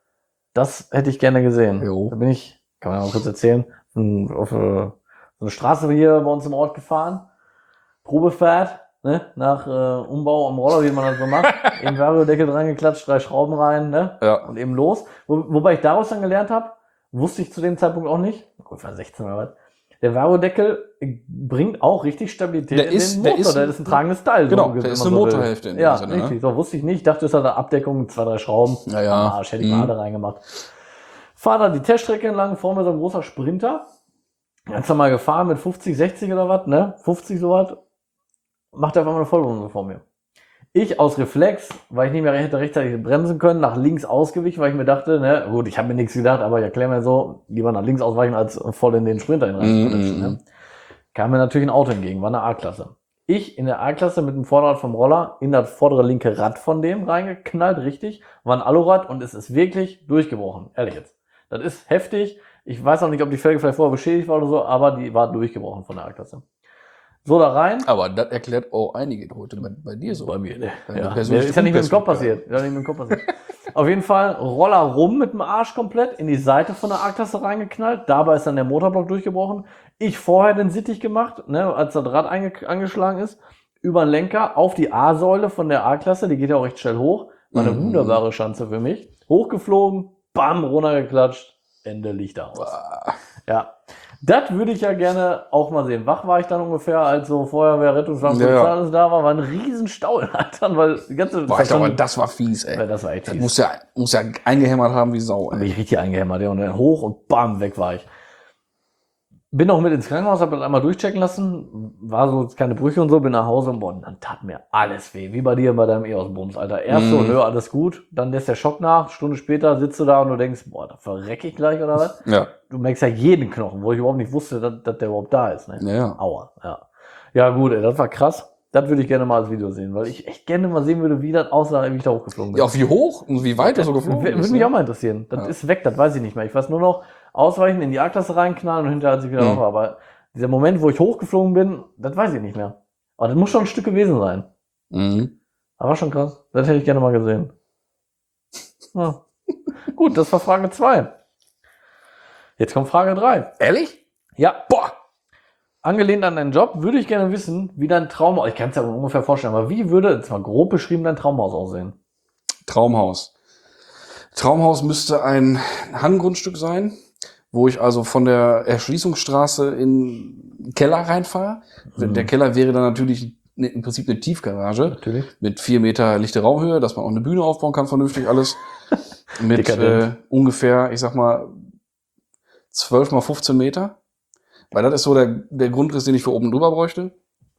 Das hätte ich gerne gesehen. Jo. Da bin ich, kann man mal kurz erzählen, auf so eine Straße hier bei uns im Ort gefahren. Probefahrt, ne? Nach Umbau am Roller, wie man das so macht. Eben Variodeckel dran geklatscht, 3 Schrauben rein, ne? Ja. Und eben los. Wobei ich daraus dann gelernt habe, wusste ich zu dem Zeitpunkt auch nicht, gut, ich war 16 oder was, der Variodeckel bringt auch richtig Stabilität Der in ist- den der Motor. ist- Der ist ein tragendes Teil. Genau, so, der wenn ist man eine so will. Motorhälfte in dem Ja, Sinne, ne? richtig. So wusste ich nicht. Ich dachte, es hat eine Abdeckung, 2, 3 Schrauben. Ja, ja. Am Arsch, hätte ich mal alle reingemacht. Fahr da die Teststrecke entlang, vor mir so ein großer Sprinter. Ganz normal gefahren mit 50, 60 oder was, ne? 50 sowas. Macht er auf einmal eine Vollbremsung vor mir. Ich aus Reflex, weil ich nicht mehr hätte rechtzeitig bremsen können, nach links ausgewichen, weil ich mir dachte, ne, gut, ich habe mir nichts gedacht, aber ich erkläre mir so, lieber nach links ausweichen, als voll in den Sprinter hineinzurutschen. Ne? Kam mir natürlich ein Auto entgegen, war eine A-Klasse. Ich in der A-Klasse mit dem Vorderrad vom Roller in das vordere linke Rad von dem reingeknallt, richtig, war ein Alurad und es ist wirklich durchgebrochen, ehrlich jetzt. Das ist heftig, ich weiß auch nicht, ob die Felge vielleicht vorher beschädigt war oder so, aber die war durchgebrochen von der A-Klasse. So da rein. Aber das erklärt auch einige heute bei dir so. Bei mir, ne? Deine Ja. persönliche Ist ja nicht mit dem Kopf Unpersönlichkeit. passiert. Ja, nicht mit dem Kopf passiert. Auf jeden Fall Roller rum mit dem Arsch komplett in die Seite von der A-Klasse reingeknallt. Dabei ist dann der Motorblock durchgebrochen. Ich vorher den Sittich gemacht, ne, als das Rad angeschlagen ist, über den Lenker auf die A-Säule von der A-Klasse. Die geht ja auch recht schnell hoch. War eine wunderbare Chance für mich. Hochgeflogen, bam, runtergeklatscht. Ende Lichter aus. Ja. Das würde ich ja gerne auch mal sehen. Wach war ich dann ungefähr, als so Feuerwehr, Rettungswagen, Ja, Polizei ja. alles da war ein riesen Stau in Altern, weil die ganze Boah, aber das war fies, ey. ja, das war echt Das fies. muss ja eingehämmert haben wie Sau, Bin ey. ich richtig eingehämmert, ja, und dann hoch und bam, weg war ich. Bin auch mit ins Krankenhaus, habe das einmal durchchecken lassen, war so keine Brüche und so, bin nach Hause und boah, dann tat mir alles weh, wie bei dir bei deinem E-Aus-Bums, Alter. Erst so, nö, alles gut, dann lässt der Schock nach, Stunde später sitzt du da und du denkst, boah, da verrecke ich gleich oder was? Ja. Du merkst ja jeden Knochen, wo ich überhaupt nicht wusste, dass der überhaupt da ist, ne? Ja. Aua, ja. Ja, gut, ey, das war krass. Das würde ich gerne mal als Video sehen, weil ich echt gerne mal sehen würde, wie das aussah, wie ich da hochgeflogen bin. Ja, auch wie hoch und wie weit du so geflogen bist. Würde mich auch mal interessieren. Das ist weg, das weiß ich nicht mehr. Ich weiß nur noch, ausweichen, in die A-Klasse reinknallen und hinterher hat sich wieder rauf. Aber dieser Moment, wo ich hochgeflogen bin, das weiß ich nicht mehr. Aber das muss schon ein Stück gewesen sein. Mhm. Aber schon krass. Das hätte ich gerne mal gesehen. Ja. Gut, das war Frage 2. Jetzt kommt Frage 3. Ehrlich? Ja. Boah! Angelehnt an deinen Job würde ich gerne wissen, wie dein Traumhaus, ich kann es ja ungefähr vorstellen, aber wie würde, jetzt mal grob beschrieben, dein Traumhaus aussehen? Traumhaus. Traumhaus müsste ein Hanggrundstück sein, wo ich also von der Erschließungsstraße in den Keller reinfahre. Der Keller wäre dann natürlich im Prinzip eine Tiefgarage. Natürlich. Mit 4 Meter lichte Raumhöhe, dass man auch eine Bühne aufbauen kann, vernünftig alles. Mit Dekadent. ungefähr, ich sag mal, 12 mal 15 Meter. Weil das ist so der Grundriss, den ich für oben drüber bräuchte.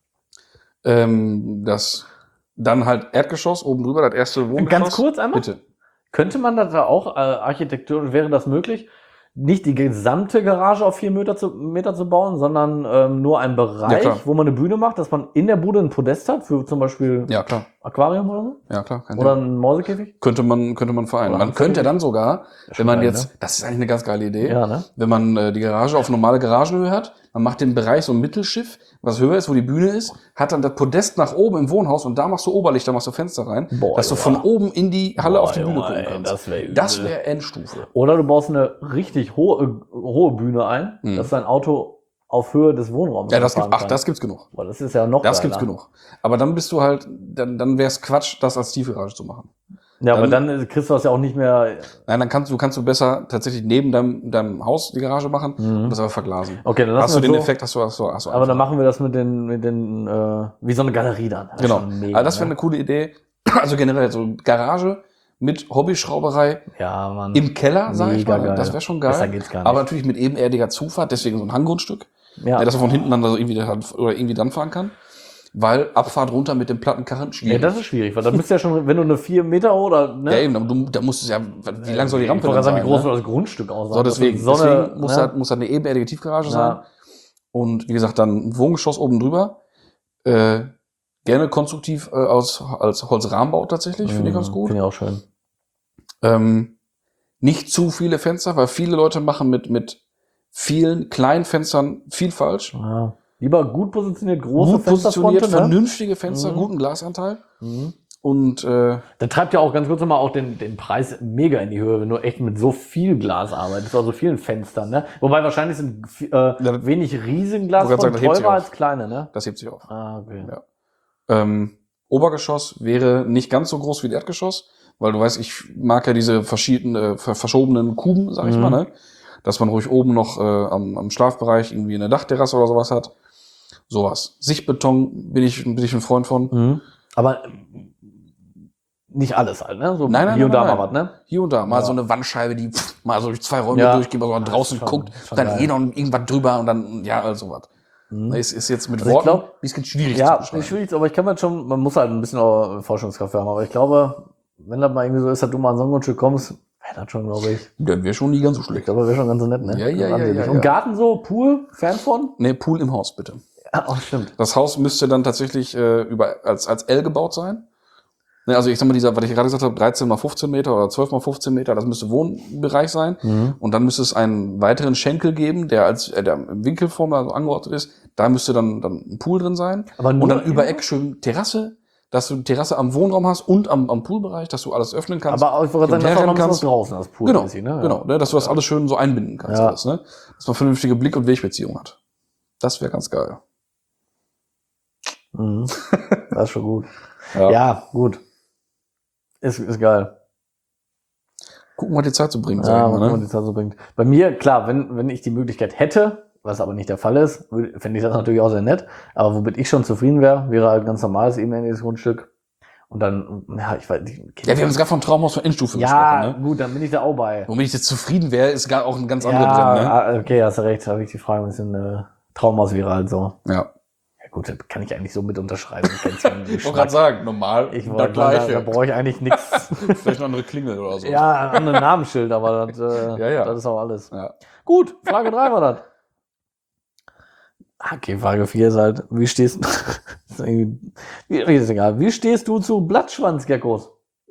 Das dann halt Erdgeschoss oben drüber, das erste Wohngeschoss. Ganz kurz einmal? Bitte. Könnte man da auch, architektonisch wäre das möglich, nicht die gesamte Garage auf 4 Meter zu bauen, sondern nur einen Bereich, klar. wo man eine Bühne macht, dass man in der Bude ein Podest hat, für zum Beispiel Ja, klar. Aquarium oder so? Ja, klar. Kein Oder Thema. ein Mäusekäfig? Könnte man vereinen. Oder Man könnte dann sogar, schon wenn man geil, jetzt, das ist eigentlich eine ganz geile Idee, Ja, ne? wenn man die Garage auf normale Garagenhöhe hat, man macht den Bereich so ein Mittelschiff, was höher ist, wo die Bühne ist, hat dann das Podest nach oben im Wohnhaus und da machst du Oberlicht, da machst du Fenster rein, Boah, dass du Junge. von oben in die Halle auf die Bühne Junge, gucken ey, kannst. das wär wäre Endstufe. Oder du baust eine richtig hohe Bühne ein, dass dein Auto auf Höhe des Wohnraums Ja, das fahren gibt's, kann. das gibt's genug. Boah, das ist ja noch Das geiler. gibt's genug. Aber dann bist du halt, dann wäre es Quatsch, das als Tiefgarage zu machen. Ja, aber dann kriegst du das ja auch nicht mehr. Nein, dann kannst du besser tatsächlich neben deinem Haus die Garage machen und das aber verglasen. Okay, dann Hast lassen du wir den so. Effekt, hast du Aber dann machen wir das mit den wie so eine Galerie dann. Das ist Genau. schon mega, Also das wäre ne? eine coole Idee. Also generell so Garage mit Hobbyschrauberei Ja, Mann. im Keller, sag ich Mega mal. geil. Das wäre schon Besser geil. geht's gar nicht. Aber natürlich mit ebenerdiger Zufahrt, deswegen so ein Hanggrundstück. Ja. Dass man von hinten dann so irgendwie dran fahren kann. Weil Abfahrt runter mit dem Plattenkarren Ja, schwierig. das ist schwierig, weil da bist du ja schon, wenn du eine 4 Meter oder, ne? Ja, eben, da musst du ja, wie lang soll die Rampe Ich wollte denn gerade sagen, sein? wie groß Ne? soll das Grundstück aussehen? So, deswegen muss ne? halt eine ebenerdige Tiefgarage sein. Ja. Und wie gesagt, dann ein Wohngeschoss oben drüber. Gerne konstruktiv als Holzrahmenbau tatsächlich, finde ich ganz gut. Finde ich auch schön. Nicht zu viele Fenster, weil viele Leute machen mit vielen kleinen Fenstern viel falsch. Ja. Lieber gut positioniert, große Gut positioniert, Fensterfronten, ne? vernünftige Fenster, guten Glasanteil. Und Dann treibt ja auch ganz kurz nochmal auch den Preis mega in die Höhe, wenn du echt mit so viel Glas arbeitest, also vielen Fenstern, ne? Wobei wahrscheinlich sind wenig Riesenglas Ich wollte sagen, das hebt sich teurer auf. als kleine, ne? das hebt sich auf. Ah, okay. Ja. Obergeschoss wäre nicht ganz so groß wie das Erdgeschoss, weil du weißt, ich mag ja diese verschiedenen verschobenen Kuben, sag ich mal, ne? Dass man ruhig oben noch am Schlafbereich irgendwie eine Dachterrasse oder sowas hat. Sowas. Sichtbeton bin ich ein Freund von. Aber nicht alles halt, ne? So Nein, hier und da nein. mal was, ne? Hier und da mal Ja. so eine Wandscheibe, die mal so durch 2 Räume Ja. durchgeht, also man draußen schon- guckt, schon dann geil. noch irgendwas drüber und dann, ja, also was. Ist jetzt mit Also ich Worten glaub- ein bisschen schwierig Ja, zu beschreiben. schwierig, aber ich kann man muss halt ein bisschen auch Forschungskraft haben, aber ich glaube, wenn das mal irgendwie so ist, dass du mal an so ein Grundstück kommst, wäre das schon, glaube ich. Das wäre schon nie ganz so Ich schlecht. glaube, wäre schon ganz nett, ne? Ja. Und Garten so, Pool, Fan von? Nee, Pool im Haus, bitte. Ja, oh, stimmt. Das Haus müsste dann tatsächlich als L gebaut sein. Ne, also ich sag mal, was ich gerade gesagt habe, 13 mal 15 Meter oder 12 mal 15 Meter, das müsste Wohnbereich sein. Und dann müsste es einen weiteren Schenkel geben, der im Winkelform also angeordnet ist. Da müsste dann ein Pool drin sein. Aber nur und dann über innen? Eck schön Terrasse, dass du Terrasse am Wohnraum hast und am Poolbereich, dass du alles öffnen kannst. Aber ich wollte hin und sagen, das her ist auch noch rennen ein bisschen was kannst. draußen, das Pool. Genau, mäßig, ne? genau, ne, dass du das alles schön so einbinden kannst, Ja. alles, ne? Dass man vernünftige Blick- und Wegbeziehung hat. Das wäre ganz geil. Das ist schon gut. Ja. Ja, gut. Ist geil. Gucken, was die Zeit so bringt, Ja, sag ich mal mal, gucken, was ne? die Zeit so bringt. Bei mir, klar, wenn ich die Möglichkeit hätte, was aber nicht der Fall ist, fände ich das natürlich auch sehr nett. Aber womit ich schon zufrieden wäre halt ein ganz normales ebenerdiges Grundstück. Und dann, ja, ich weiß nicht. Ja, wir haben jetzt gerade von Traumhaus von Endstufe Ja, gesprochen, ne? gut, dann bin ich da auch bei. Womit ich jetzt zufrieden wäre, ist gar auch ein ganz anderer drin, ne? Okay, hast du recht, habe ich die Frage ein bisschen Traumhaus wäre halt so. Ja. Ja gut, das kann ich eigentlich so mit unterschreiben. Kennst du den Ich wollte Geschmack? gerade sagen, normal, Ich das wollte sagen, da Gleiche. brauche ich eigentlich nichts. Vielleicht noch andere Klingel oder so. Ja, ein anderes Namensschild, aber das, Ja. das ist auch alles. Ja. Gut, Frage 3 war das. Okay, Frage 4 ist halt, wie stehst du? Ist egal. Wie stehst du zu Blattschwanzgeckos?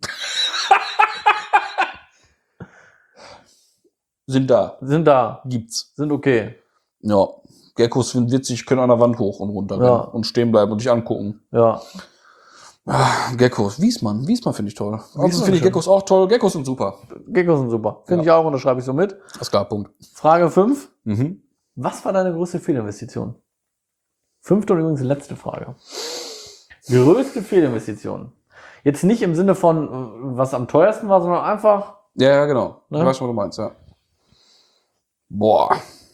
Sind da. Sind da, Gibt's. sind okay. Ja. Geckos sind witzig, können an der Wand hoch und runter Ja. rennen und stehen bleiben und dich angucken. Ja. Geckos. Wiesmann finde ich toll. Ansonsten Wiesmann finde ich schön. Geckos auch toll. Geckos sind super. Geckos sind super. Finde ich auch, und das schreibe ich so mit. Alles klar, Punkt. Frage 5. Mhm. Was war deine größte Fehlinvestition? 5. und übrigens letzte Frage. Größte Fehlinvestition. Jetzt nicht im Sinne von, was am teuersten war, sondern einfach, Ja, genau. Ne? Ich weiß schon, was du meinst, ja. Boah,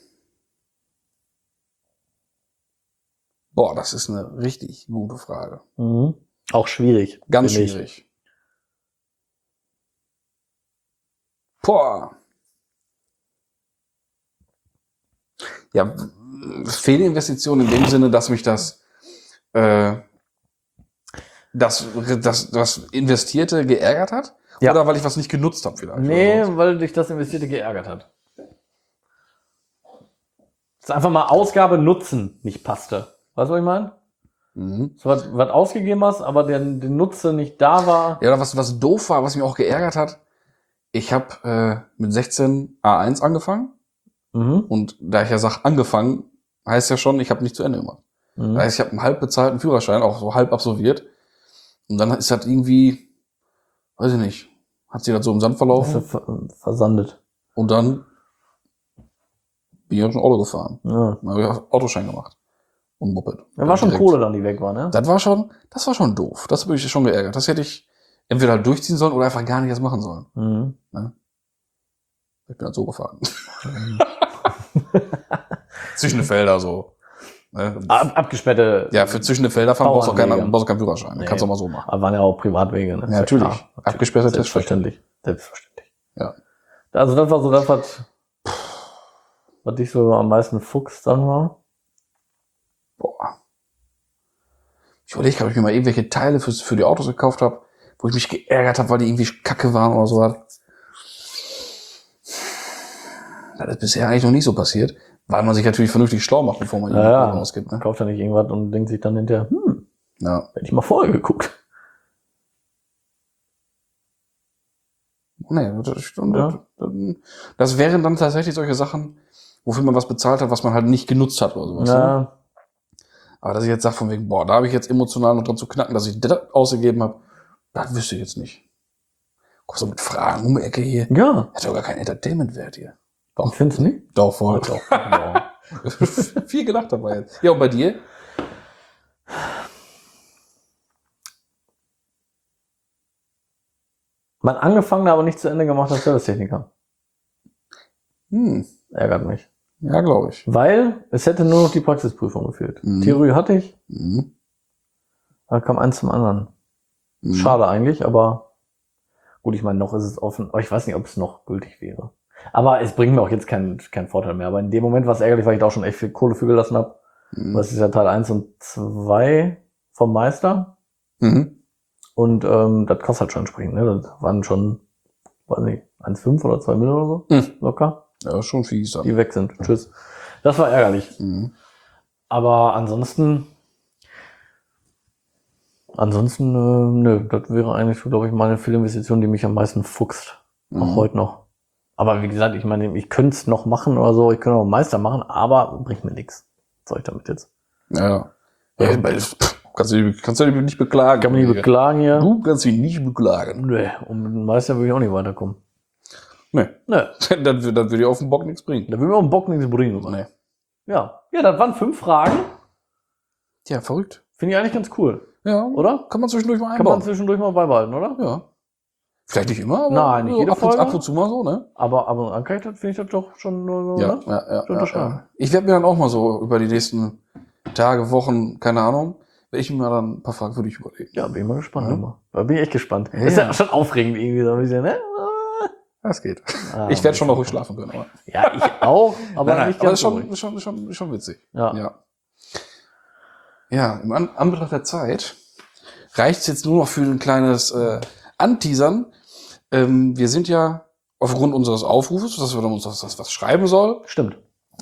das ist eine richtig gute Frage. auch schwierig. Ganz finde ich. schwierig. Boah. Ja, Fehlinvestition in dem Sinne, dass mich das Investierte geärgert hat? Ja. Oder weil ich was nicht genutzt habe vielleicht? Nee, oder sowas? weil dich das Investierte geärgert hat. Das ist einfach mal Ausgabe Nutzen nicht passte. Weißt du, was ich meine? Mhm. So was ausgegeben hast, aber der Nutzen nicht da war. Ja, oder was doof war, was mich auch geärgert hat. Ich habe mit 16 A1 angefangen. Und da ich ja sage angefangen, heißt ja schon, ich habe nicht zu Ende gemacht. Das heißt, ich habe einen halb bezahlten Führerschein, auch so halb absolviert. Und dann ist das irgendwie, weiß ich nicht, hat sich das so im Sand verlaufen. Versandet. Und dann bin ich auf ein Auto gefahren. Ja. Dann habe ich auch Autoschein gemacht. Und Moped. Da war schon Direkt. Kohle dann, die weg war, ne? Das war schon doof. Das habe ich schon geärgert. Das hätte ich entweder halt durchziehen sollen oder einfach gar nicht erst machen sollen. Ich bin halt so gefahren. Zwischen den Felder so. Ne? Abgesperrte. Ja, für zwischen den Felder fahren brauchst du Bauernwege. keinen Führerschein. Nee. Kannst du auch mal so machen. Aber waren ja auch Privatwege, ne? Ja, Ist natürlich. klar. Abgesperrte Selbstverständlich. Selbstverständlich. Ja. Also das war so das, was dich so am meisten fuchst, sagen wir. Boah. Ich überlege, ob ich mir mal irgendwelche Teile für die Autos gekauft habe, wo ich mich geärgert habe, weil die irgendwie kacke waren oder so. Das ist bisher eigentlich noch nicht so passiert, weil man sich natürlich vernünftig schlau macht, bevor man die ausgibt. Man Ne? kauft ja nicht irgendwas und denkt sich dann hinterher, Ja. hätte ich mal vorher geguckt. Nee, das wären dann tatsächlich solche Sachen, wofür man was bezahlt hat, was man halt nicht genutzt hat oder sowas. Ne? Ja, Aber dass ich jetzt sage von wegen, boah, da habe ich jetzt emotional noch dran zu knacken, dass ich das ausgegeben habe, das wüsste ich jetzt nicht. Kommst du mit Fragen um die Ecke hier? ja. Hat doch gar keinen Entertainment-Wert hier. Doch. Findest du nicht? Doch, voll. Doch. Ja. Viel gelacht dabei jetzt. Ja, und bei dir? Man angefangen, aber nicht zu Ende gemacht als Servicetechniker. Ärgert mich. Ja, glaube ich. Weil es hätte nur noch die Praxisprüfung gefehlt. Theorie hatte ich, da kam eins zum anderen. Schade eigentlich, aber gut, ich meine, noch ist es offen. Aber ich weiß nicht, ob es noch gültig wäre. Aber es bringt mir auch jetzt keinen Vorteil mehr. Aber in dem Moment war es ärgerlich, weil ich da auch schon echt viel Kohle für gelassen habe. Das ist ja Teil 1 und 2 vom Meister. Und das kostet halt schon entsprechend. Ne? Das waren schon, weiß nicht, 1,5 oder 2 Millionen oder so. Locker. Ja, schon fies. Dann. Die weg sind. Tschüss. Das war ärgerlich. Aber ansonsten, nö, das wäre eigentlich, glaube ich, meine Fehlinvestition, die mich am meisten fuchst. Auch heute noch. Aber wie gesagt, ich meine, ich könnte es noch machen oder so, ich könnte auch einen Meister machen, aber bringt mir nichts. Was soll ich damit jetzt? Ja. Kannst du dich nicht beklagen. Kann man nicht beklagen hier. Du kannst dich nicht beklagen. Nö, um den Meister würde ich auch nicht weiterkommen. Nee. Nö, dann würde dir auf den Bock nichts bringen. da will mir auch einen Bock nichts bringen. Nee. Ja, das waren 5 Fragen. Ja, verrückt. Finde ich eigentlich ganz cool, Ja. oder? Kann man zwischendurch mal Kann man einbauen. zwischendurch mal beibehalten, oder? Ja. Vielleicht nicht immer, aber Nein, nicht jede Folge. ab und zu mal so, ne? Aber an kann ich das, finde ich das doch schon so, Ja, ne? ja. Zu unterschreiben. Ich werde mir dann auch mal so über die nächsten Tage, Wochen, keine Ahnung, werde ich mir dann ein paar Fragen für dich überlegen. Ja, bin ich mal gespannt. Ja. Immer. Da bin ich echt gespannt. Ja. Ist ja schon aufregend irgendwie so ein bisschen, ne? Das geht. Ah, Ich werde schon noch ruhig schlafen können, aber. Ja, ich auch, aber nicht aber ganz ist so ruhig. schon witzig. Ja. Ja, im Anbetracht der Zeit reicht es jetzt nur noch für ein kleines Anteasern. Wir sind ja aufgrund unseres Aufrufes, dass wir uns was schreiben soll, Stimmt.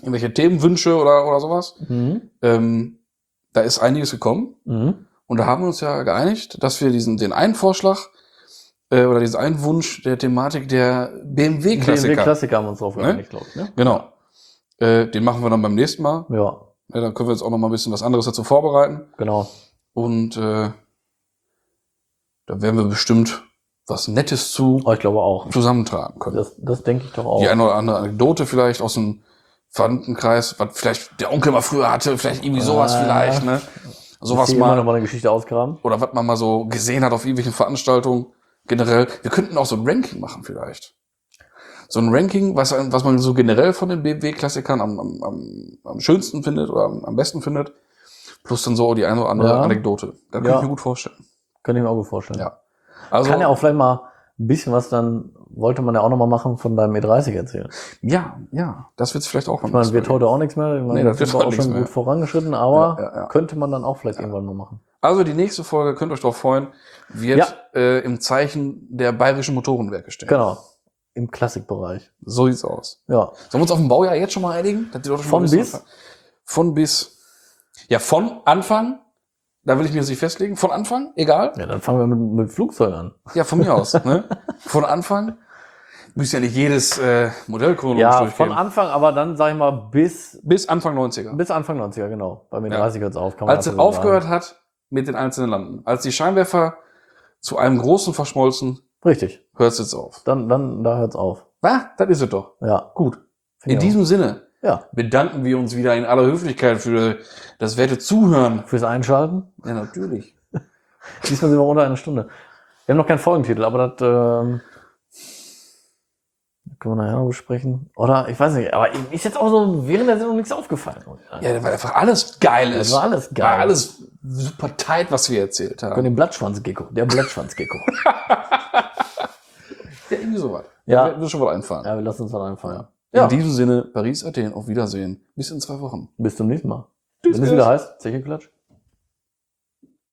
irgendwelche Themenwünsche oder sowas. Da ist einiges gekommen. Und da haben wir uns ja geeinigt, dass wir den einen Vorschlag oder diesen einen Wunsch der Thematik der BMW-Klassiker. BMW-Klassiker haben wir uns drauf geeinigt, glaube ich. Ne? Genau. Den machen wir dann beim nächsten Mal. Ja, Ja, dann können wir jetzt auch noch mal ein bisschen was anderes dazu vorbereiten. genau. Und da werden wir bestimmt was Nettes Ich glaube auch. zusammentragen können. Das denke ich doch auch. Die eine oder andere Anekdote vielleicht aus dem Verwandtenkreis, was vielleicht der Onkel mal früher hatte, vielleicht irgendwie sowas vielleicht, ne? Sowas immer mal. noch mal eine Geschichte ausgraben. Oder was man mal so gesehen hat auf irgendwelchen Veranstaltungen generell. Wir könnten auch so ein Ranking machen vielleicht. So ein Ranking, was man so generell von den BMW-Klassikern am schönsten findet oder am besten findet. Plus dann so die eine oder andere Anekdote. Da kann ich mir gut vorstellen. Könnte ich mir auch gut vorstellen. Ja. Also, Kann ja auch vielleicht mal ein bisschen was dann, wollte man ja auch noch mal machen, von deinem E30 erzählen. ja, das wird's vielleicht auch mal. Ich meine, wird heute auch nichts mehr. Ich meine, Nee, das wird sind wir heute auch nichts schon mehr. gut vorangeschritten, aber Ja. könnte man dann auch vielleicht irgendwann mal machen. Also die nächste Folge, könnt ihr euch darauf freuen, wird im Zeichen der Bayerischen Motorenwerke stehen. Genau. Im Klassikbereich. So sieht's aus. Ja. Sollen wir uns auf dem Baujahr jetzt schon mal einigen? Dass die Leute schon Von mal wissen, bis? Von bis. Ja, von Anfang. Da will ich mir jetzt nicht festlegen. Von Anfang, egal. Ja, dann fangen wir mit Flugzeug an. Ja, von mir aus. Ne? Von Anfang. Müssen ja nicht jedes Modell chronologisch Ja, durchgehen. von Anfang, aber dann, sag ich mal, bis Anfang 90er. Anfang 90er, genau. Bei mir Ja. 30 hört's auf. Kann man Als es einfach so aufgehört hat mit den einzelnen Landen. Als die Scheinwerfer zu einem großen verschmolzen, sagen. Richtig. hört es jetzt auf. Dann, da hört's auf. Was? Das ist es doch. Ja. Gut. Find In ich diesem Sinne auch. Ja. bedanken wir uns wieder in aller Höflichkeit für das werte Zuhören. Fürs Einschalten. Ja, natürlich. Diesmal sind wir unter einer Stunde. Wir haben noch keinen Folgentitel, aber das können wir nachher noch besprechen. Oder, ich weiß nicht, aber ist jetzt auch so während der Sendung nichts aufgefallen. Ja, weil einfach alles geil ist. Das war alles geil. War alles super tight, was wir erzählt Von haben. dem Blattschwanzgecko. Der Blattschwanzgecko. Ja, irgendwie sowas. Ja. Da wird schon was einfallen. Ja, wir lassen uns was einfallen. In Ja. diesem Sinne, Paris, Athen, auf Wiedersehen. Bis in 2 Wochen. Bis zum nächsten Mal. Tschüss, Wenn es wieder heißt, Zecheklatsch.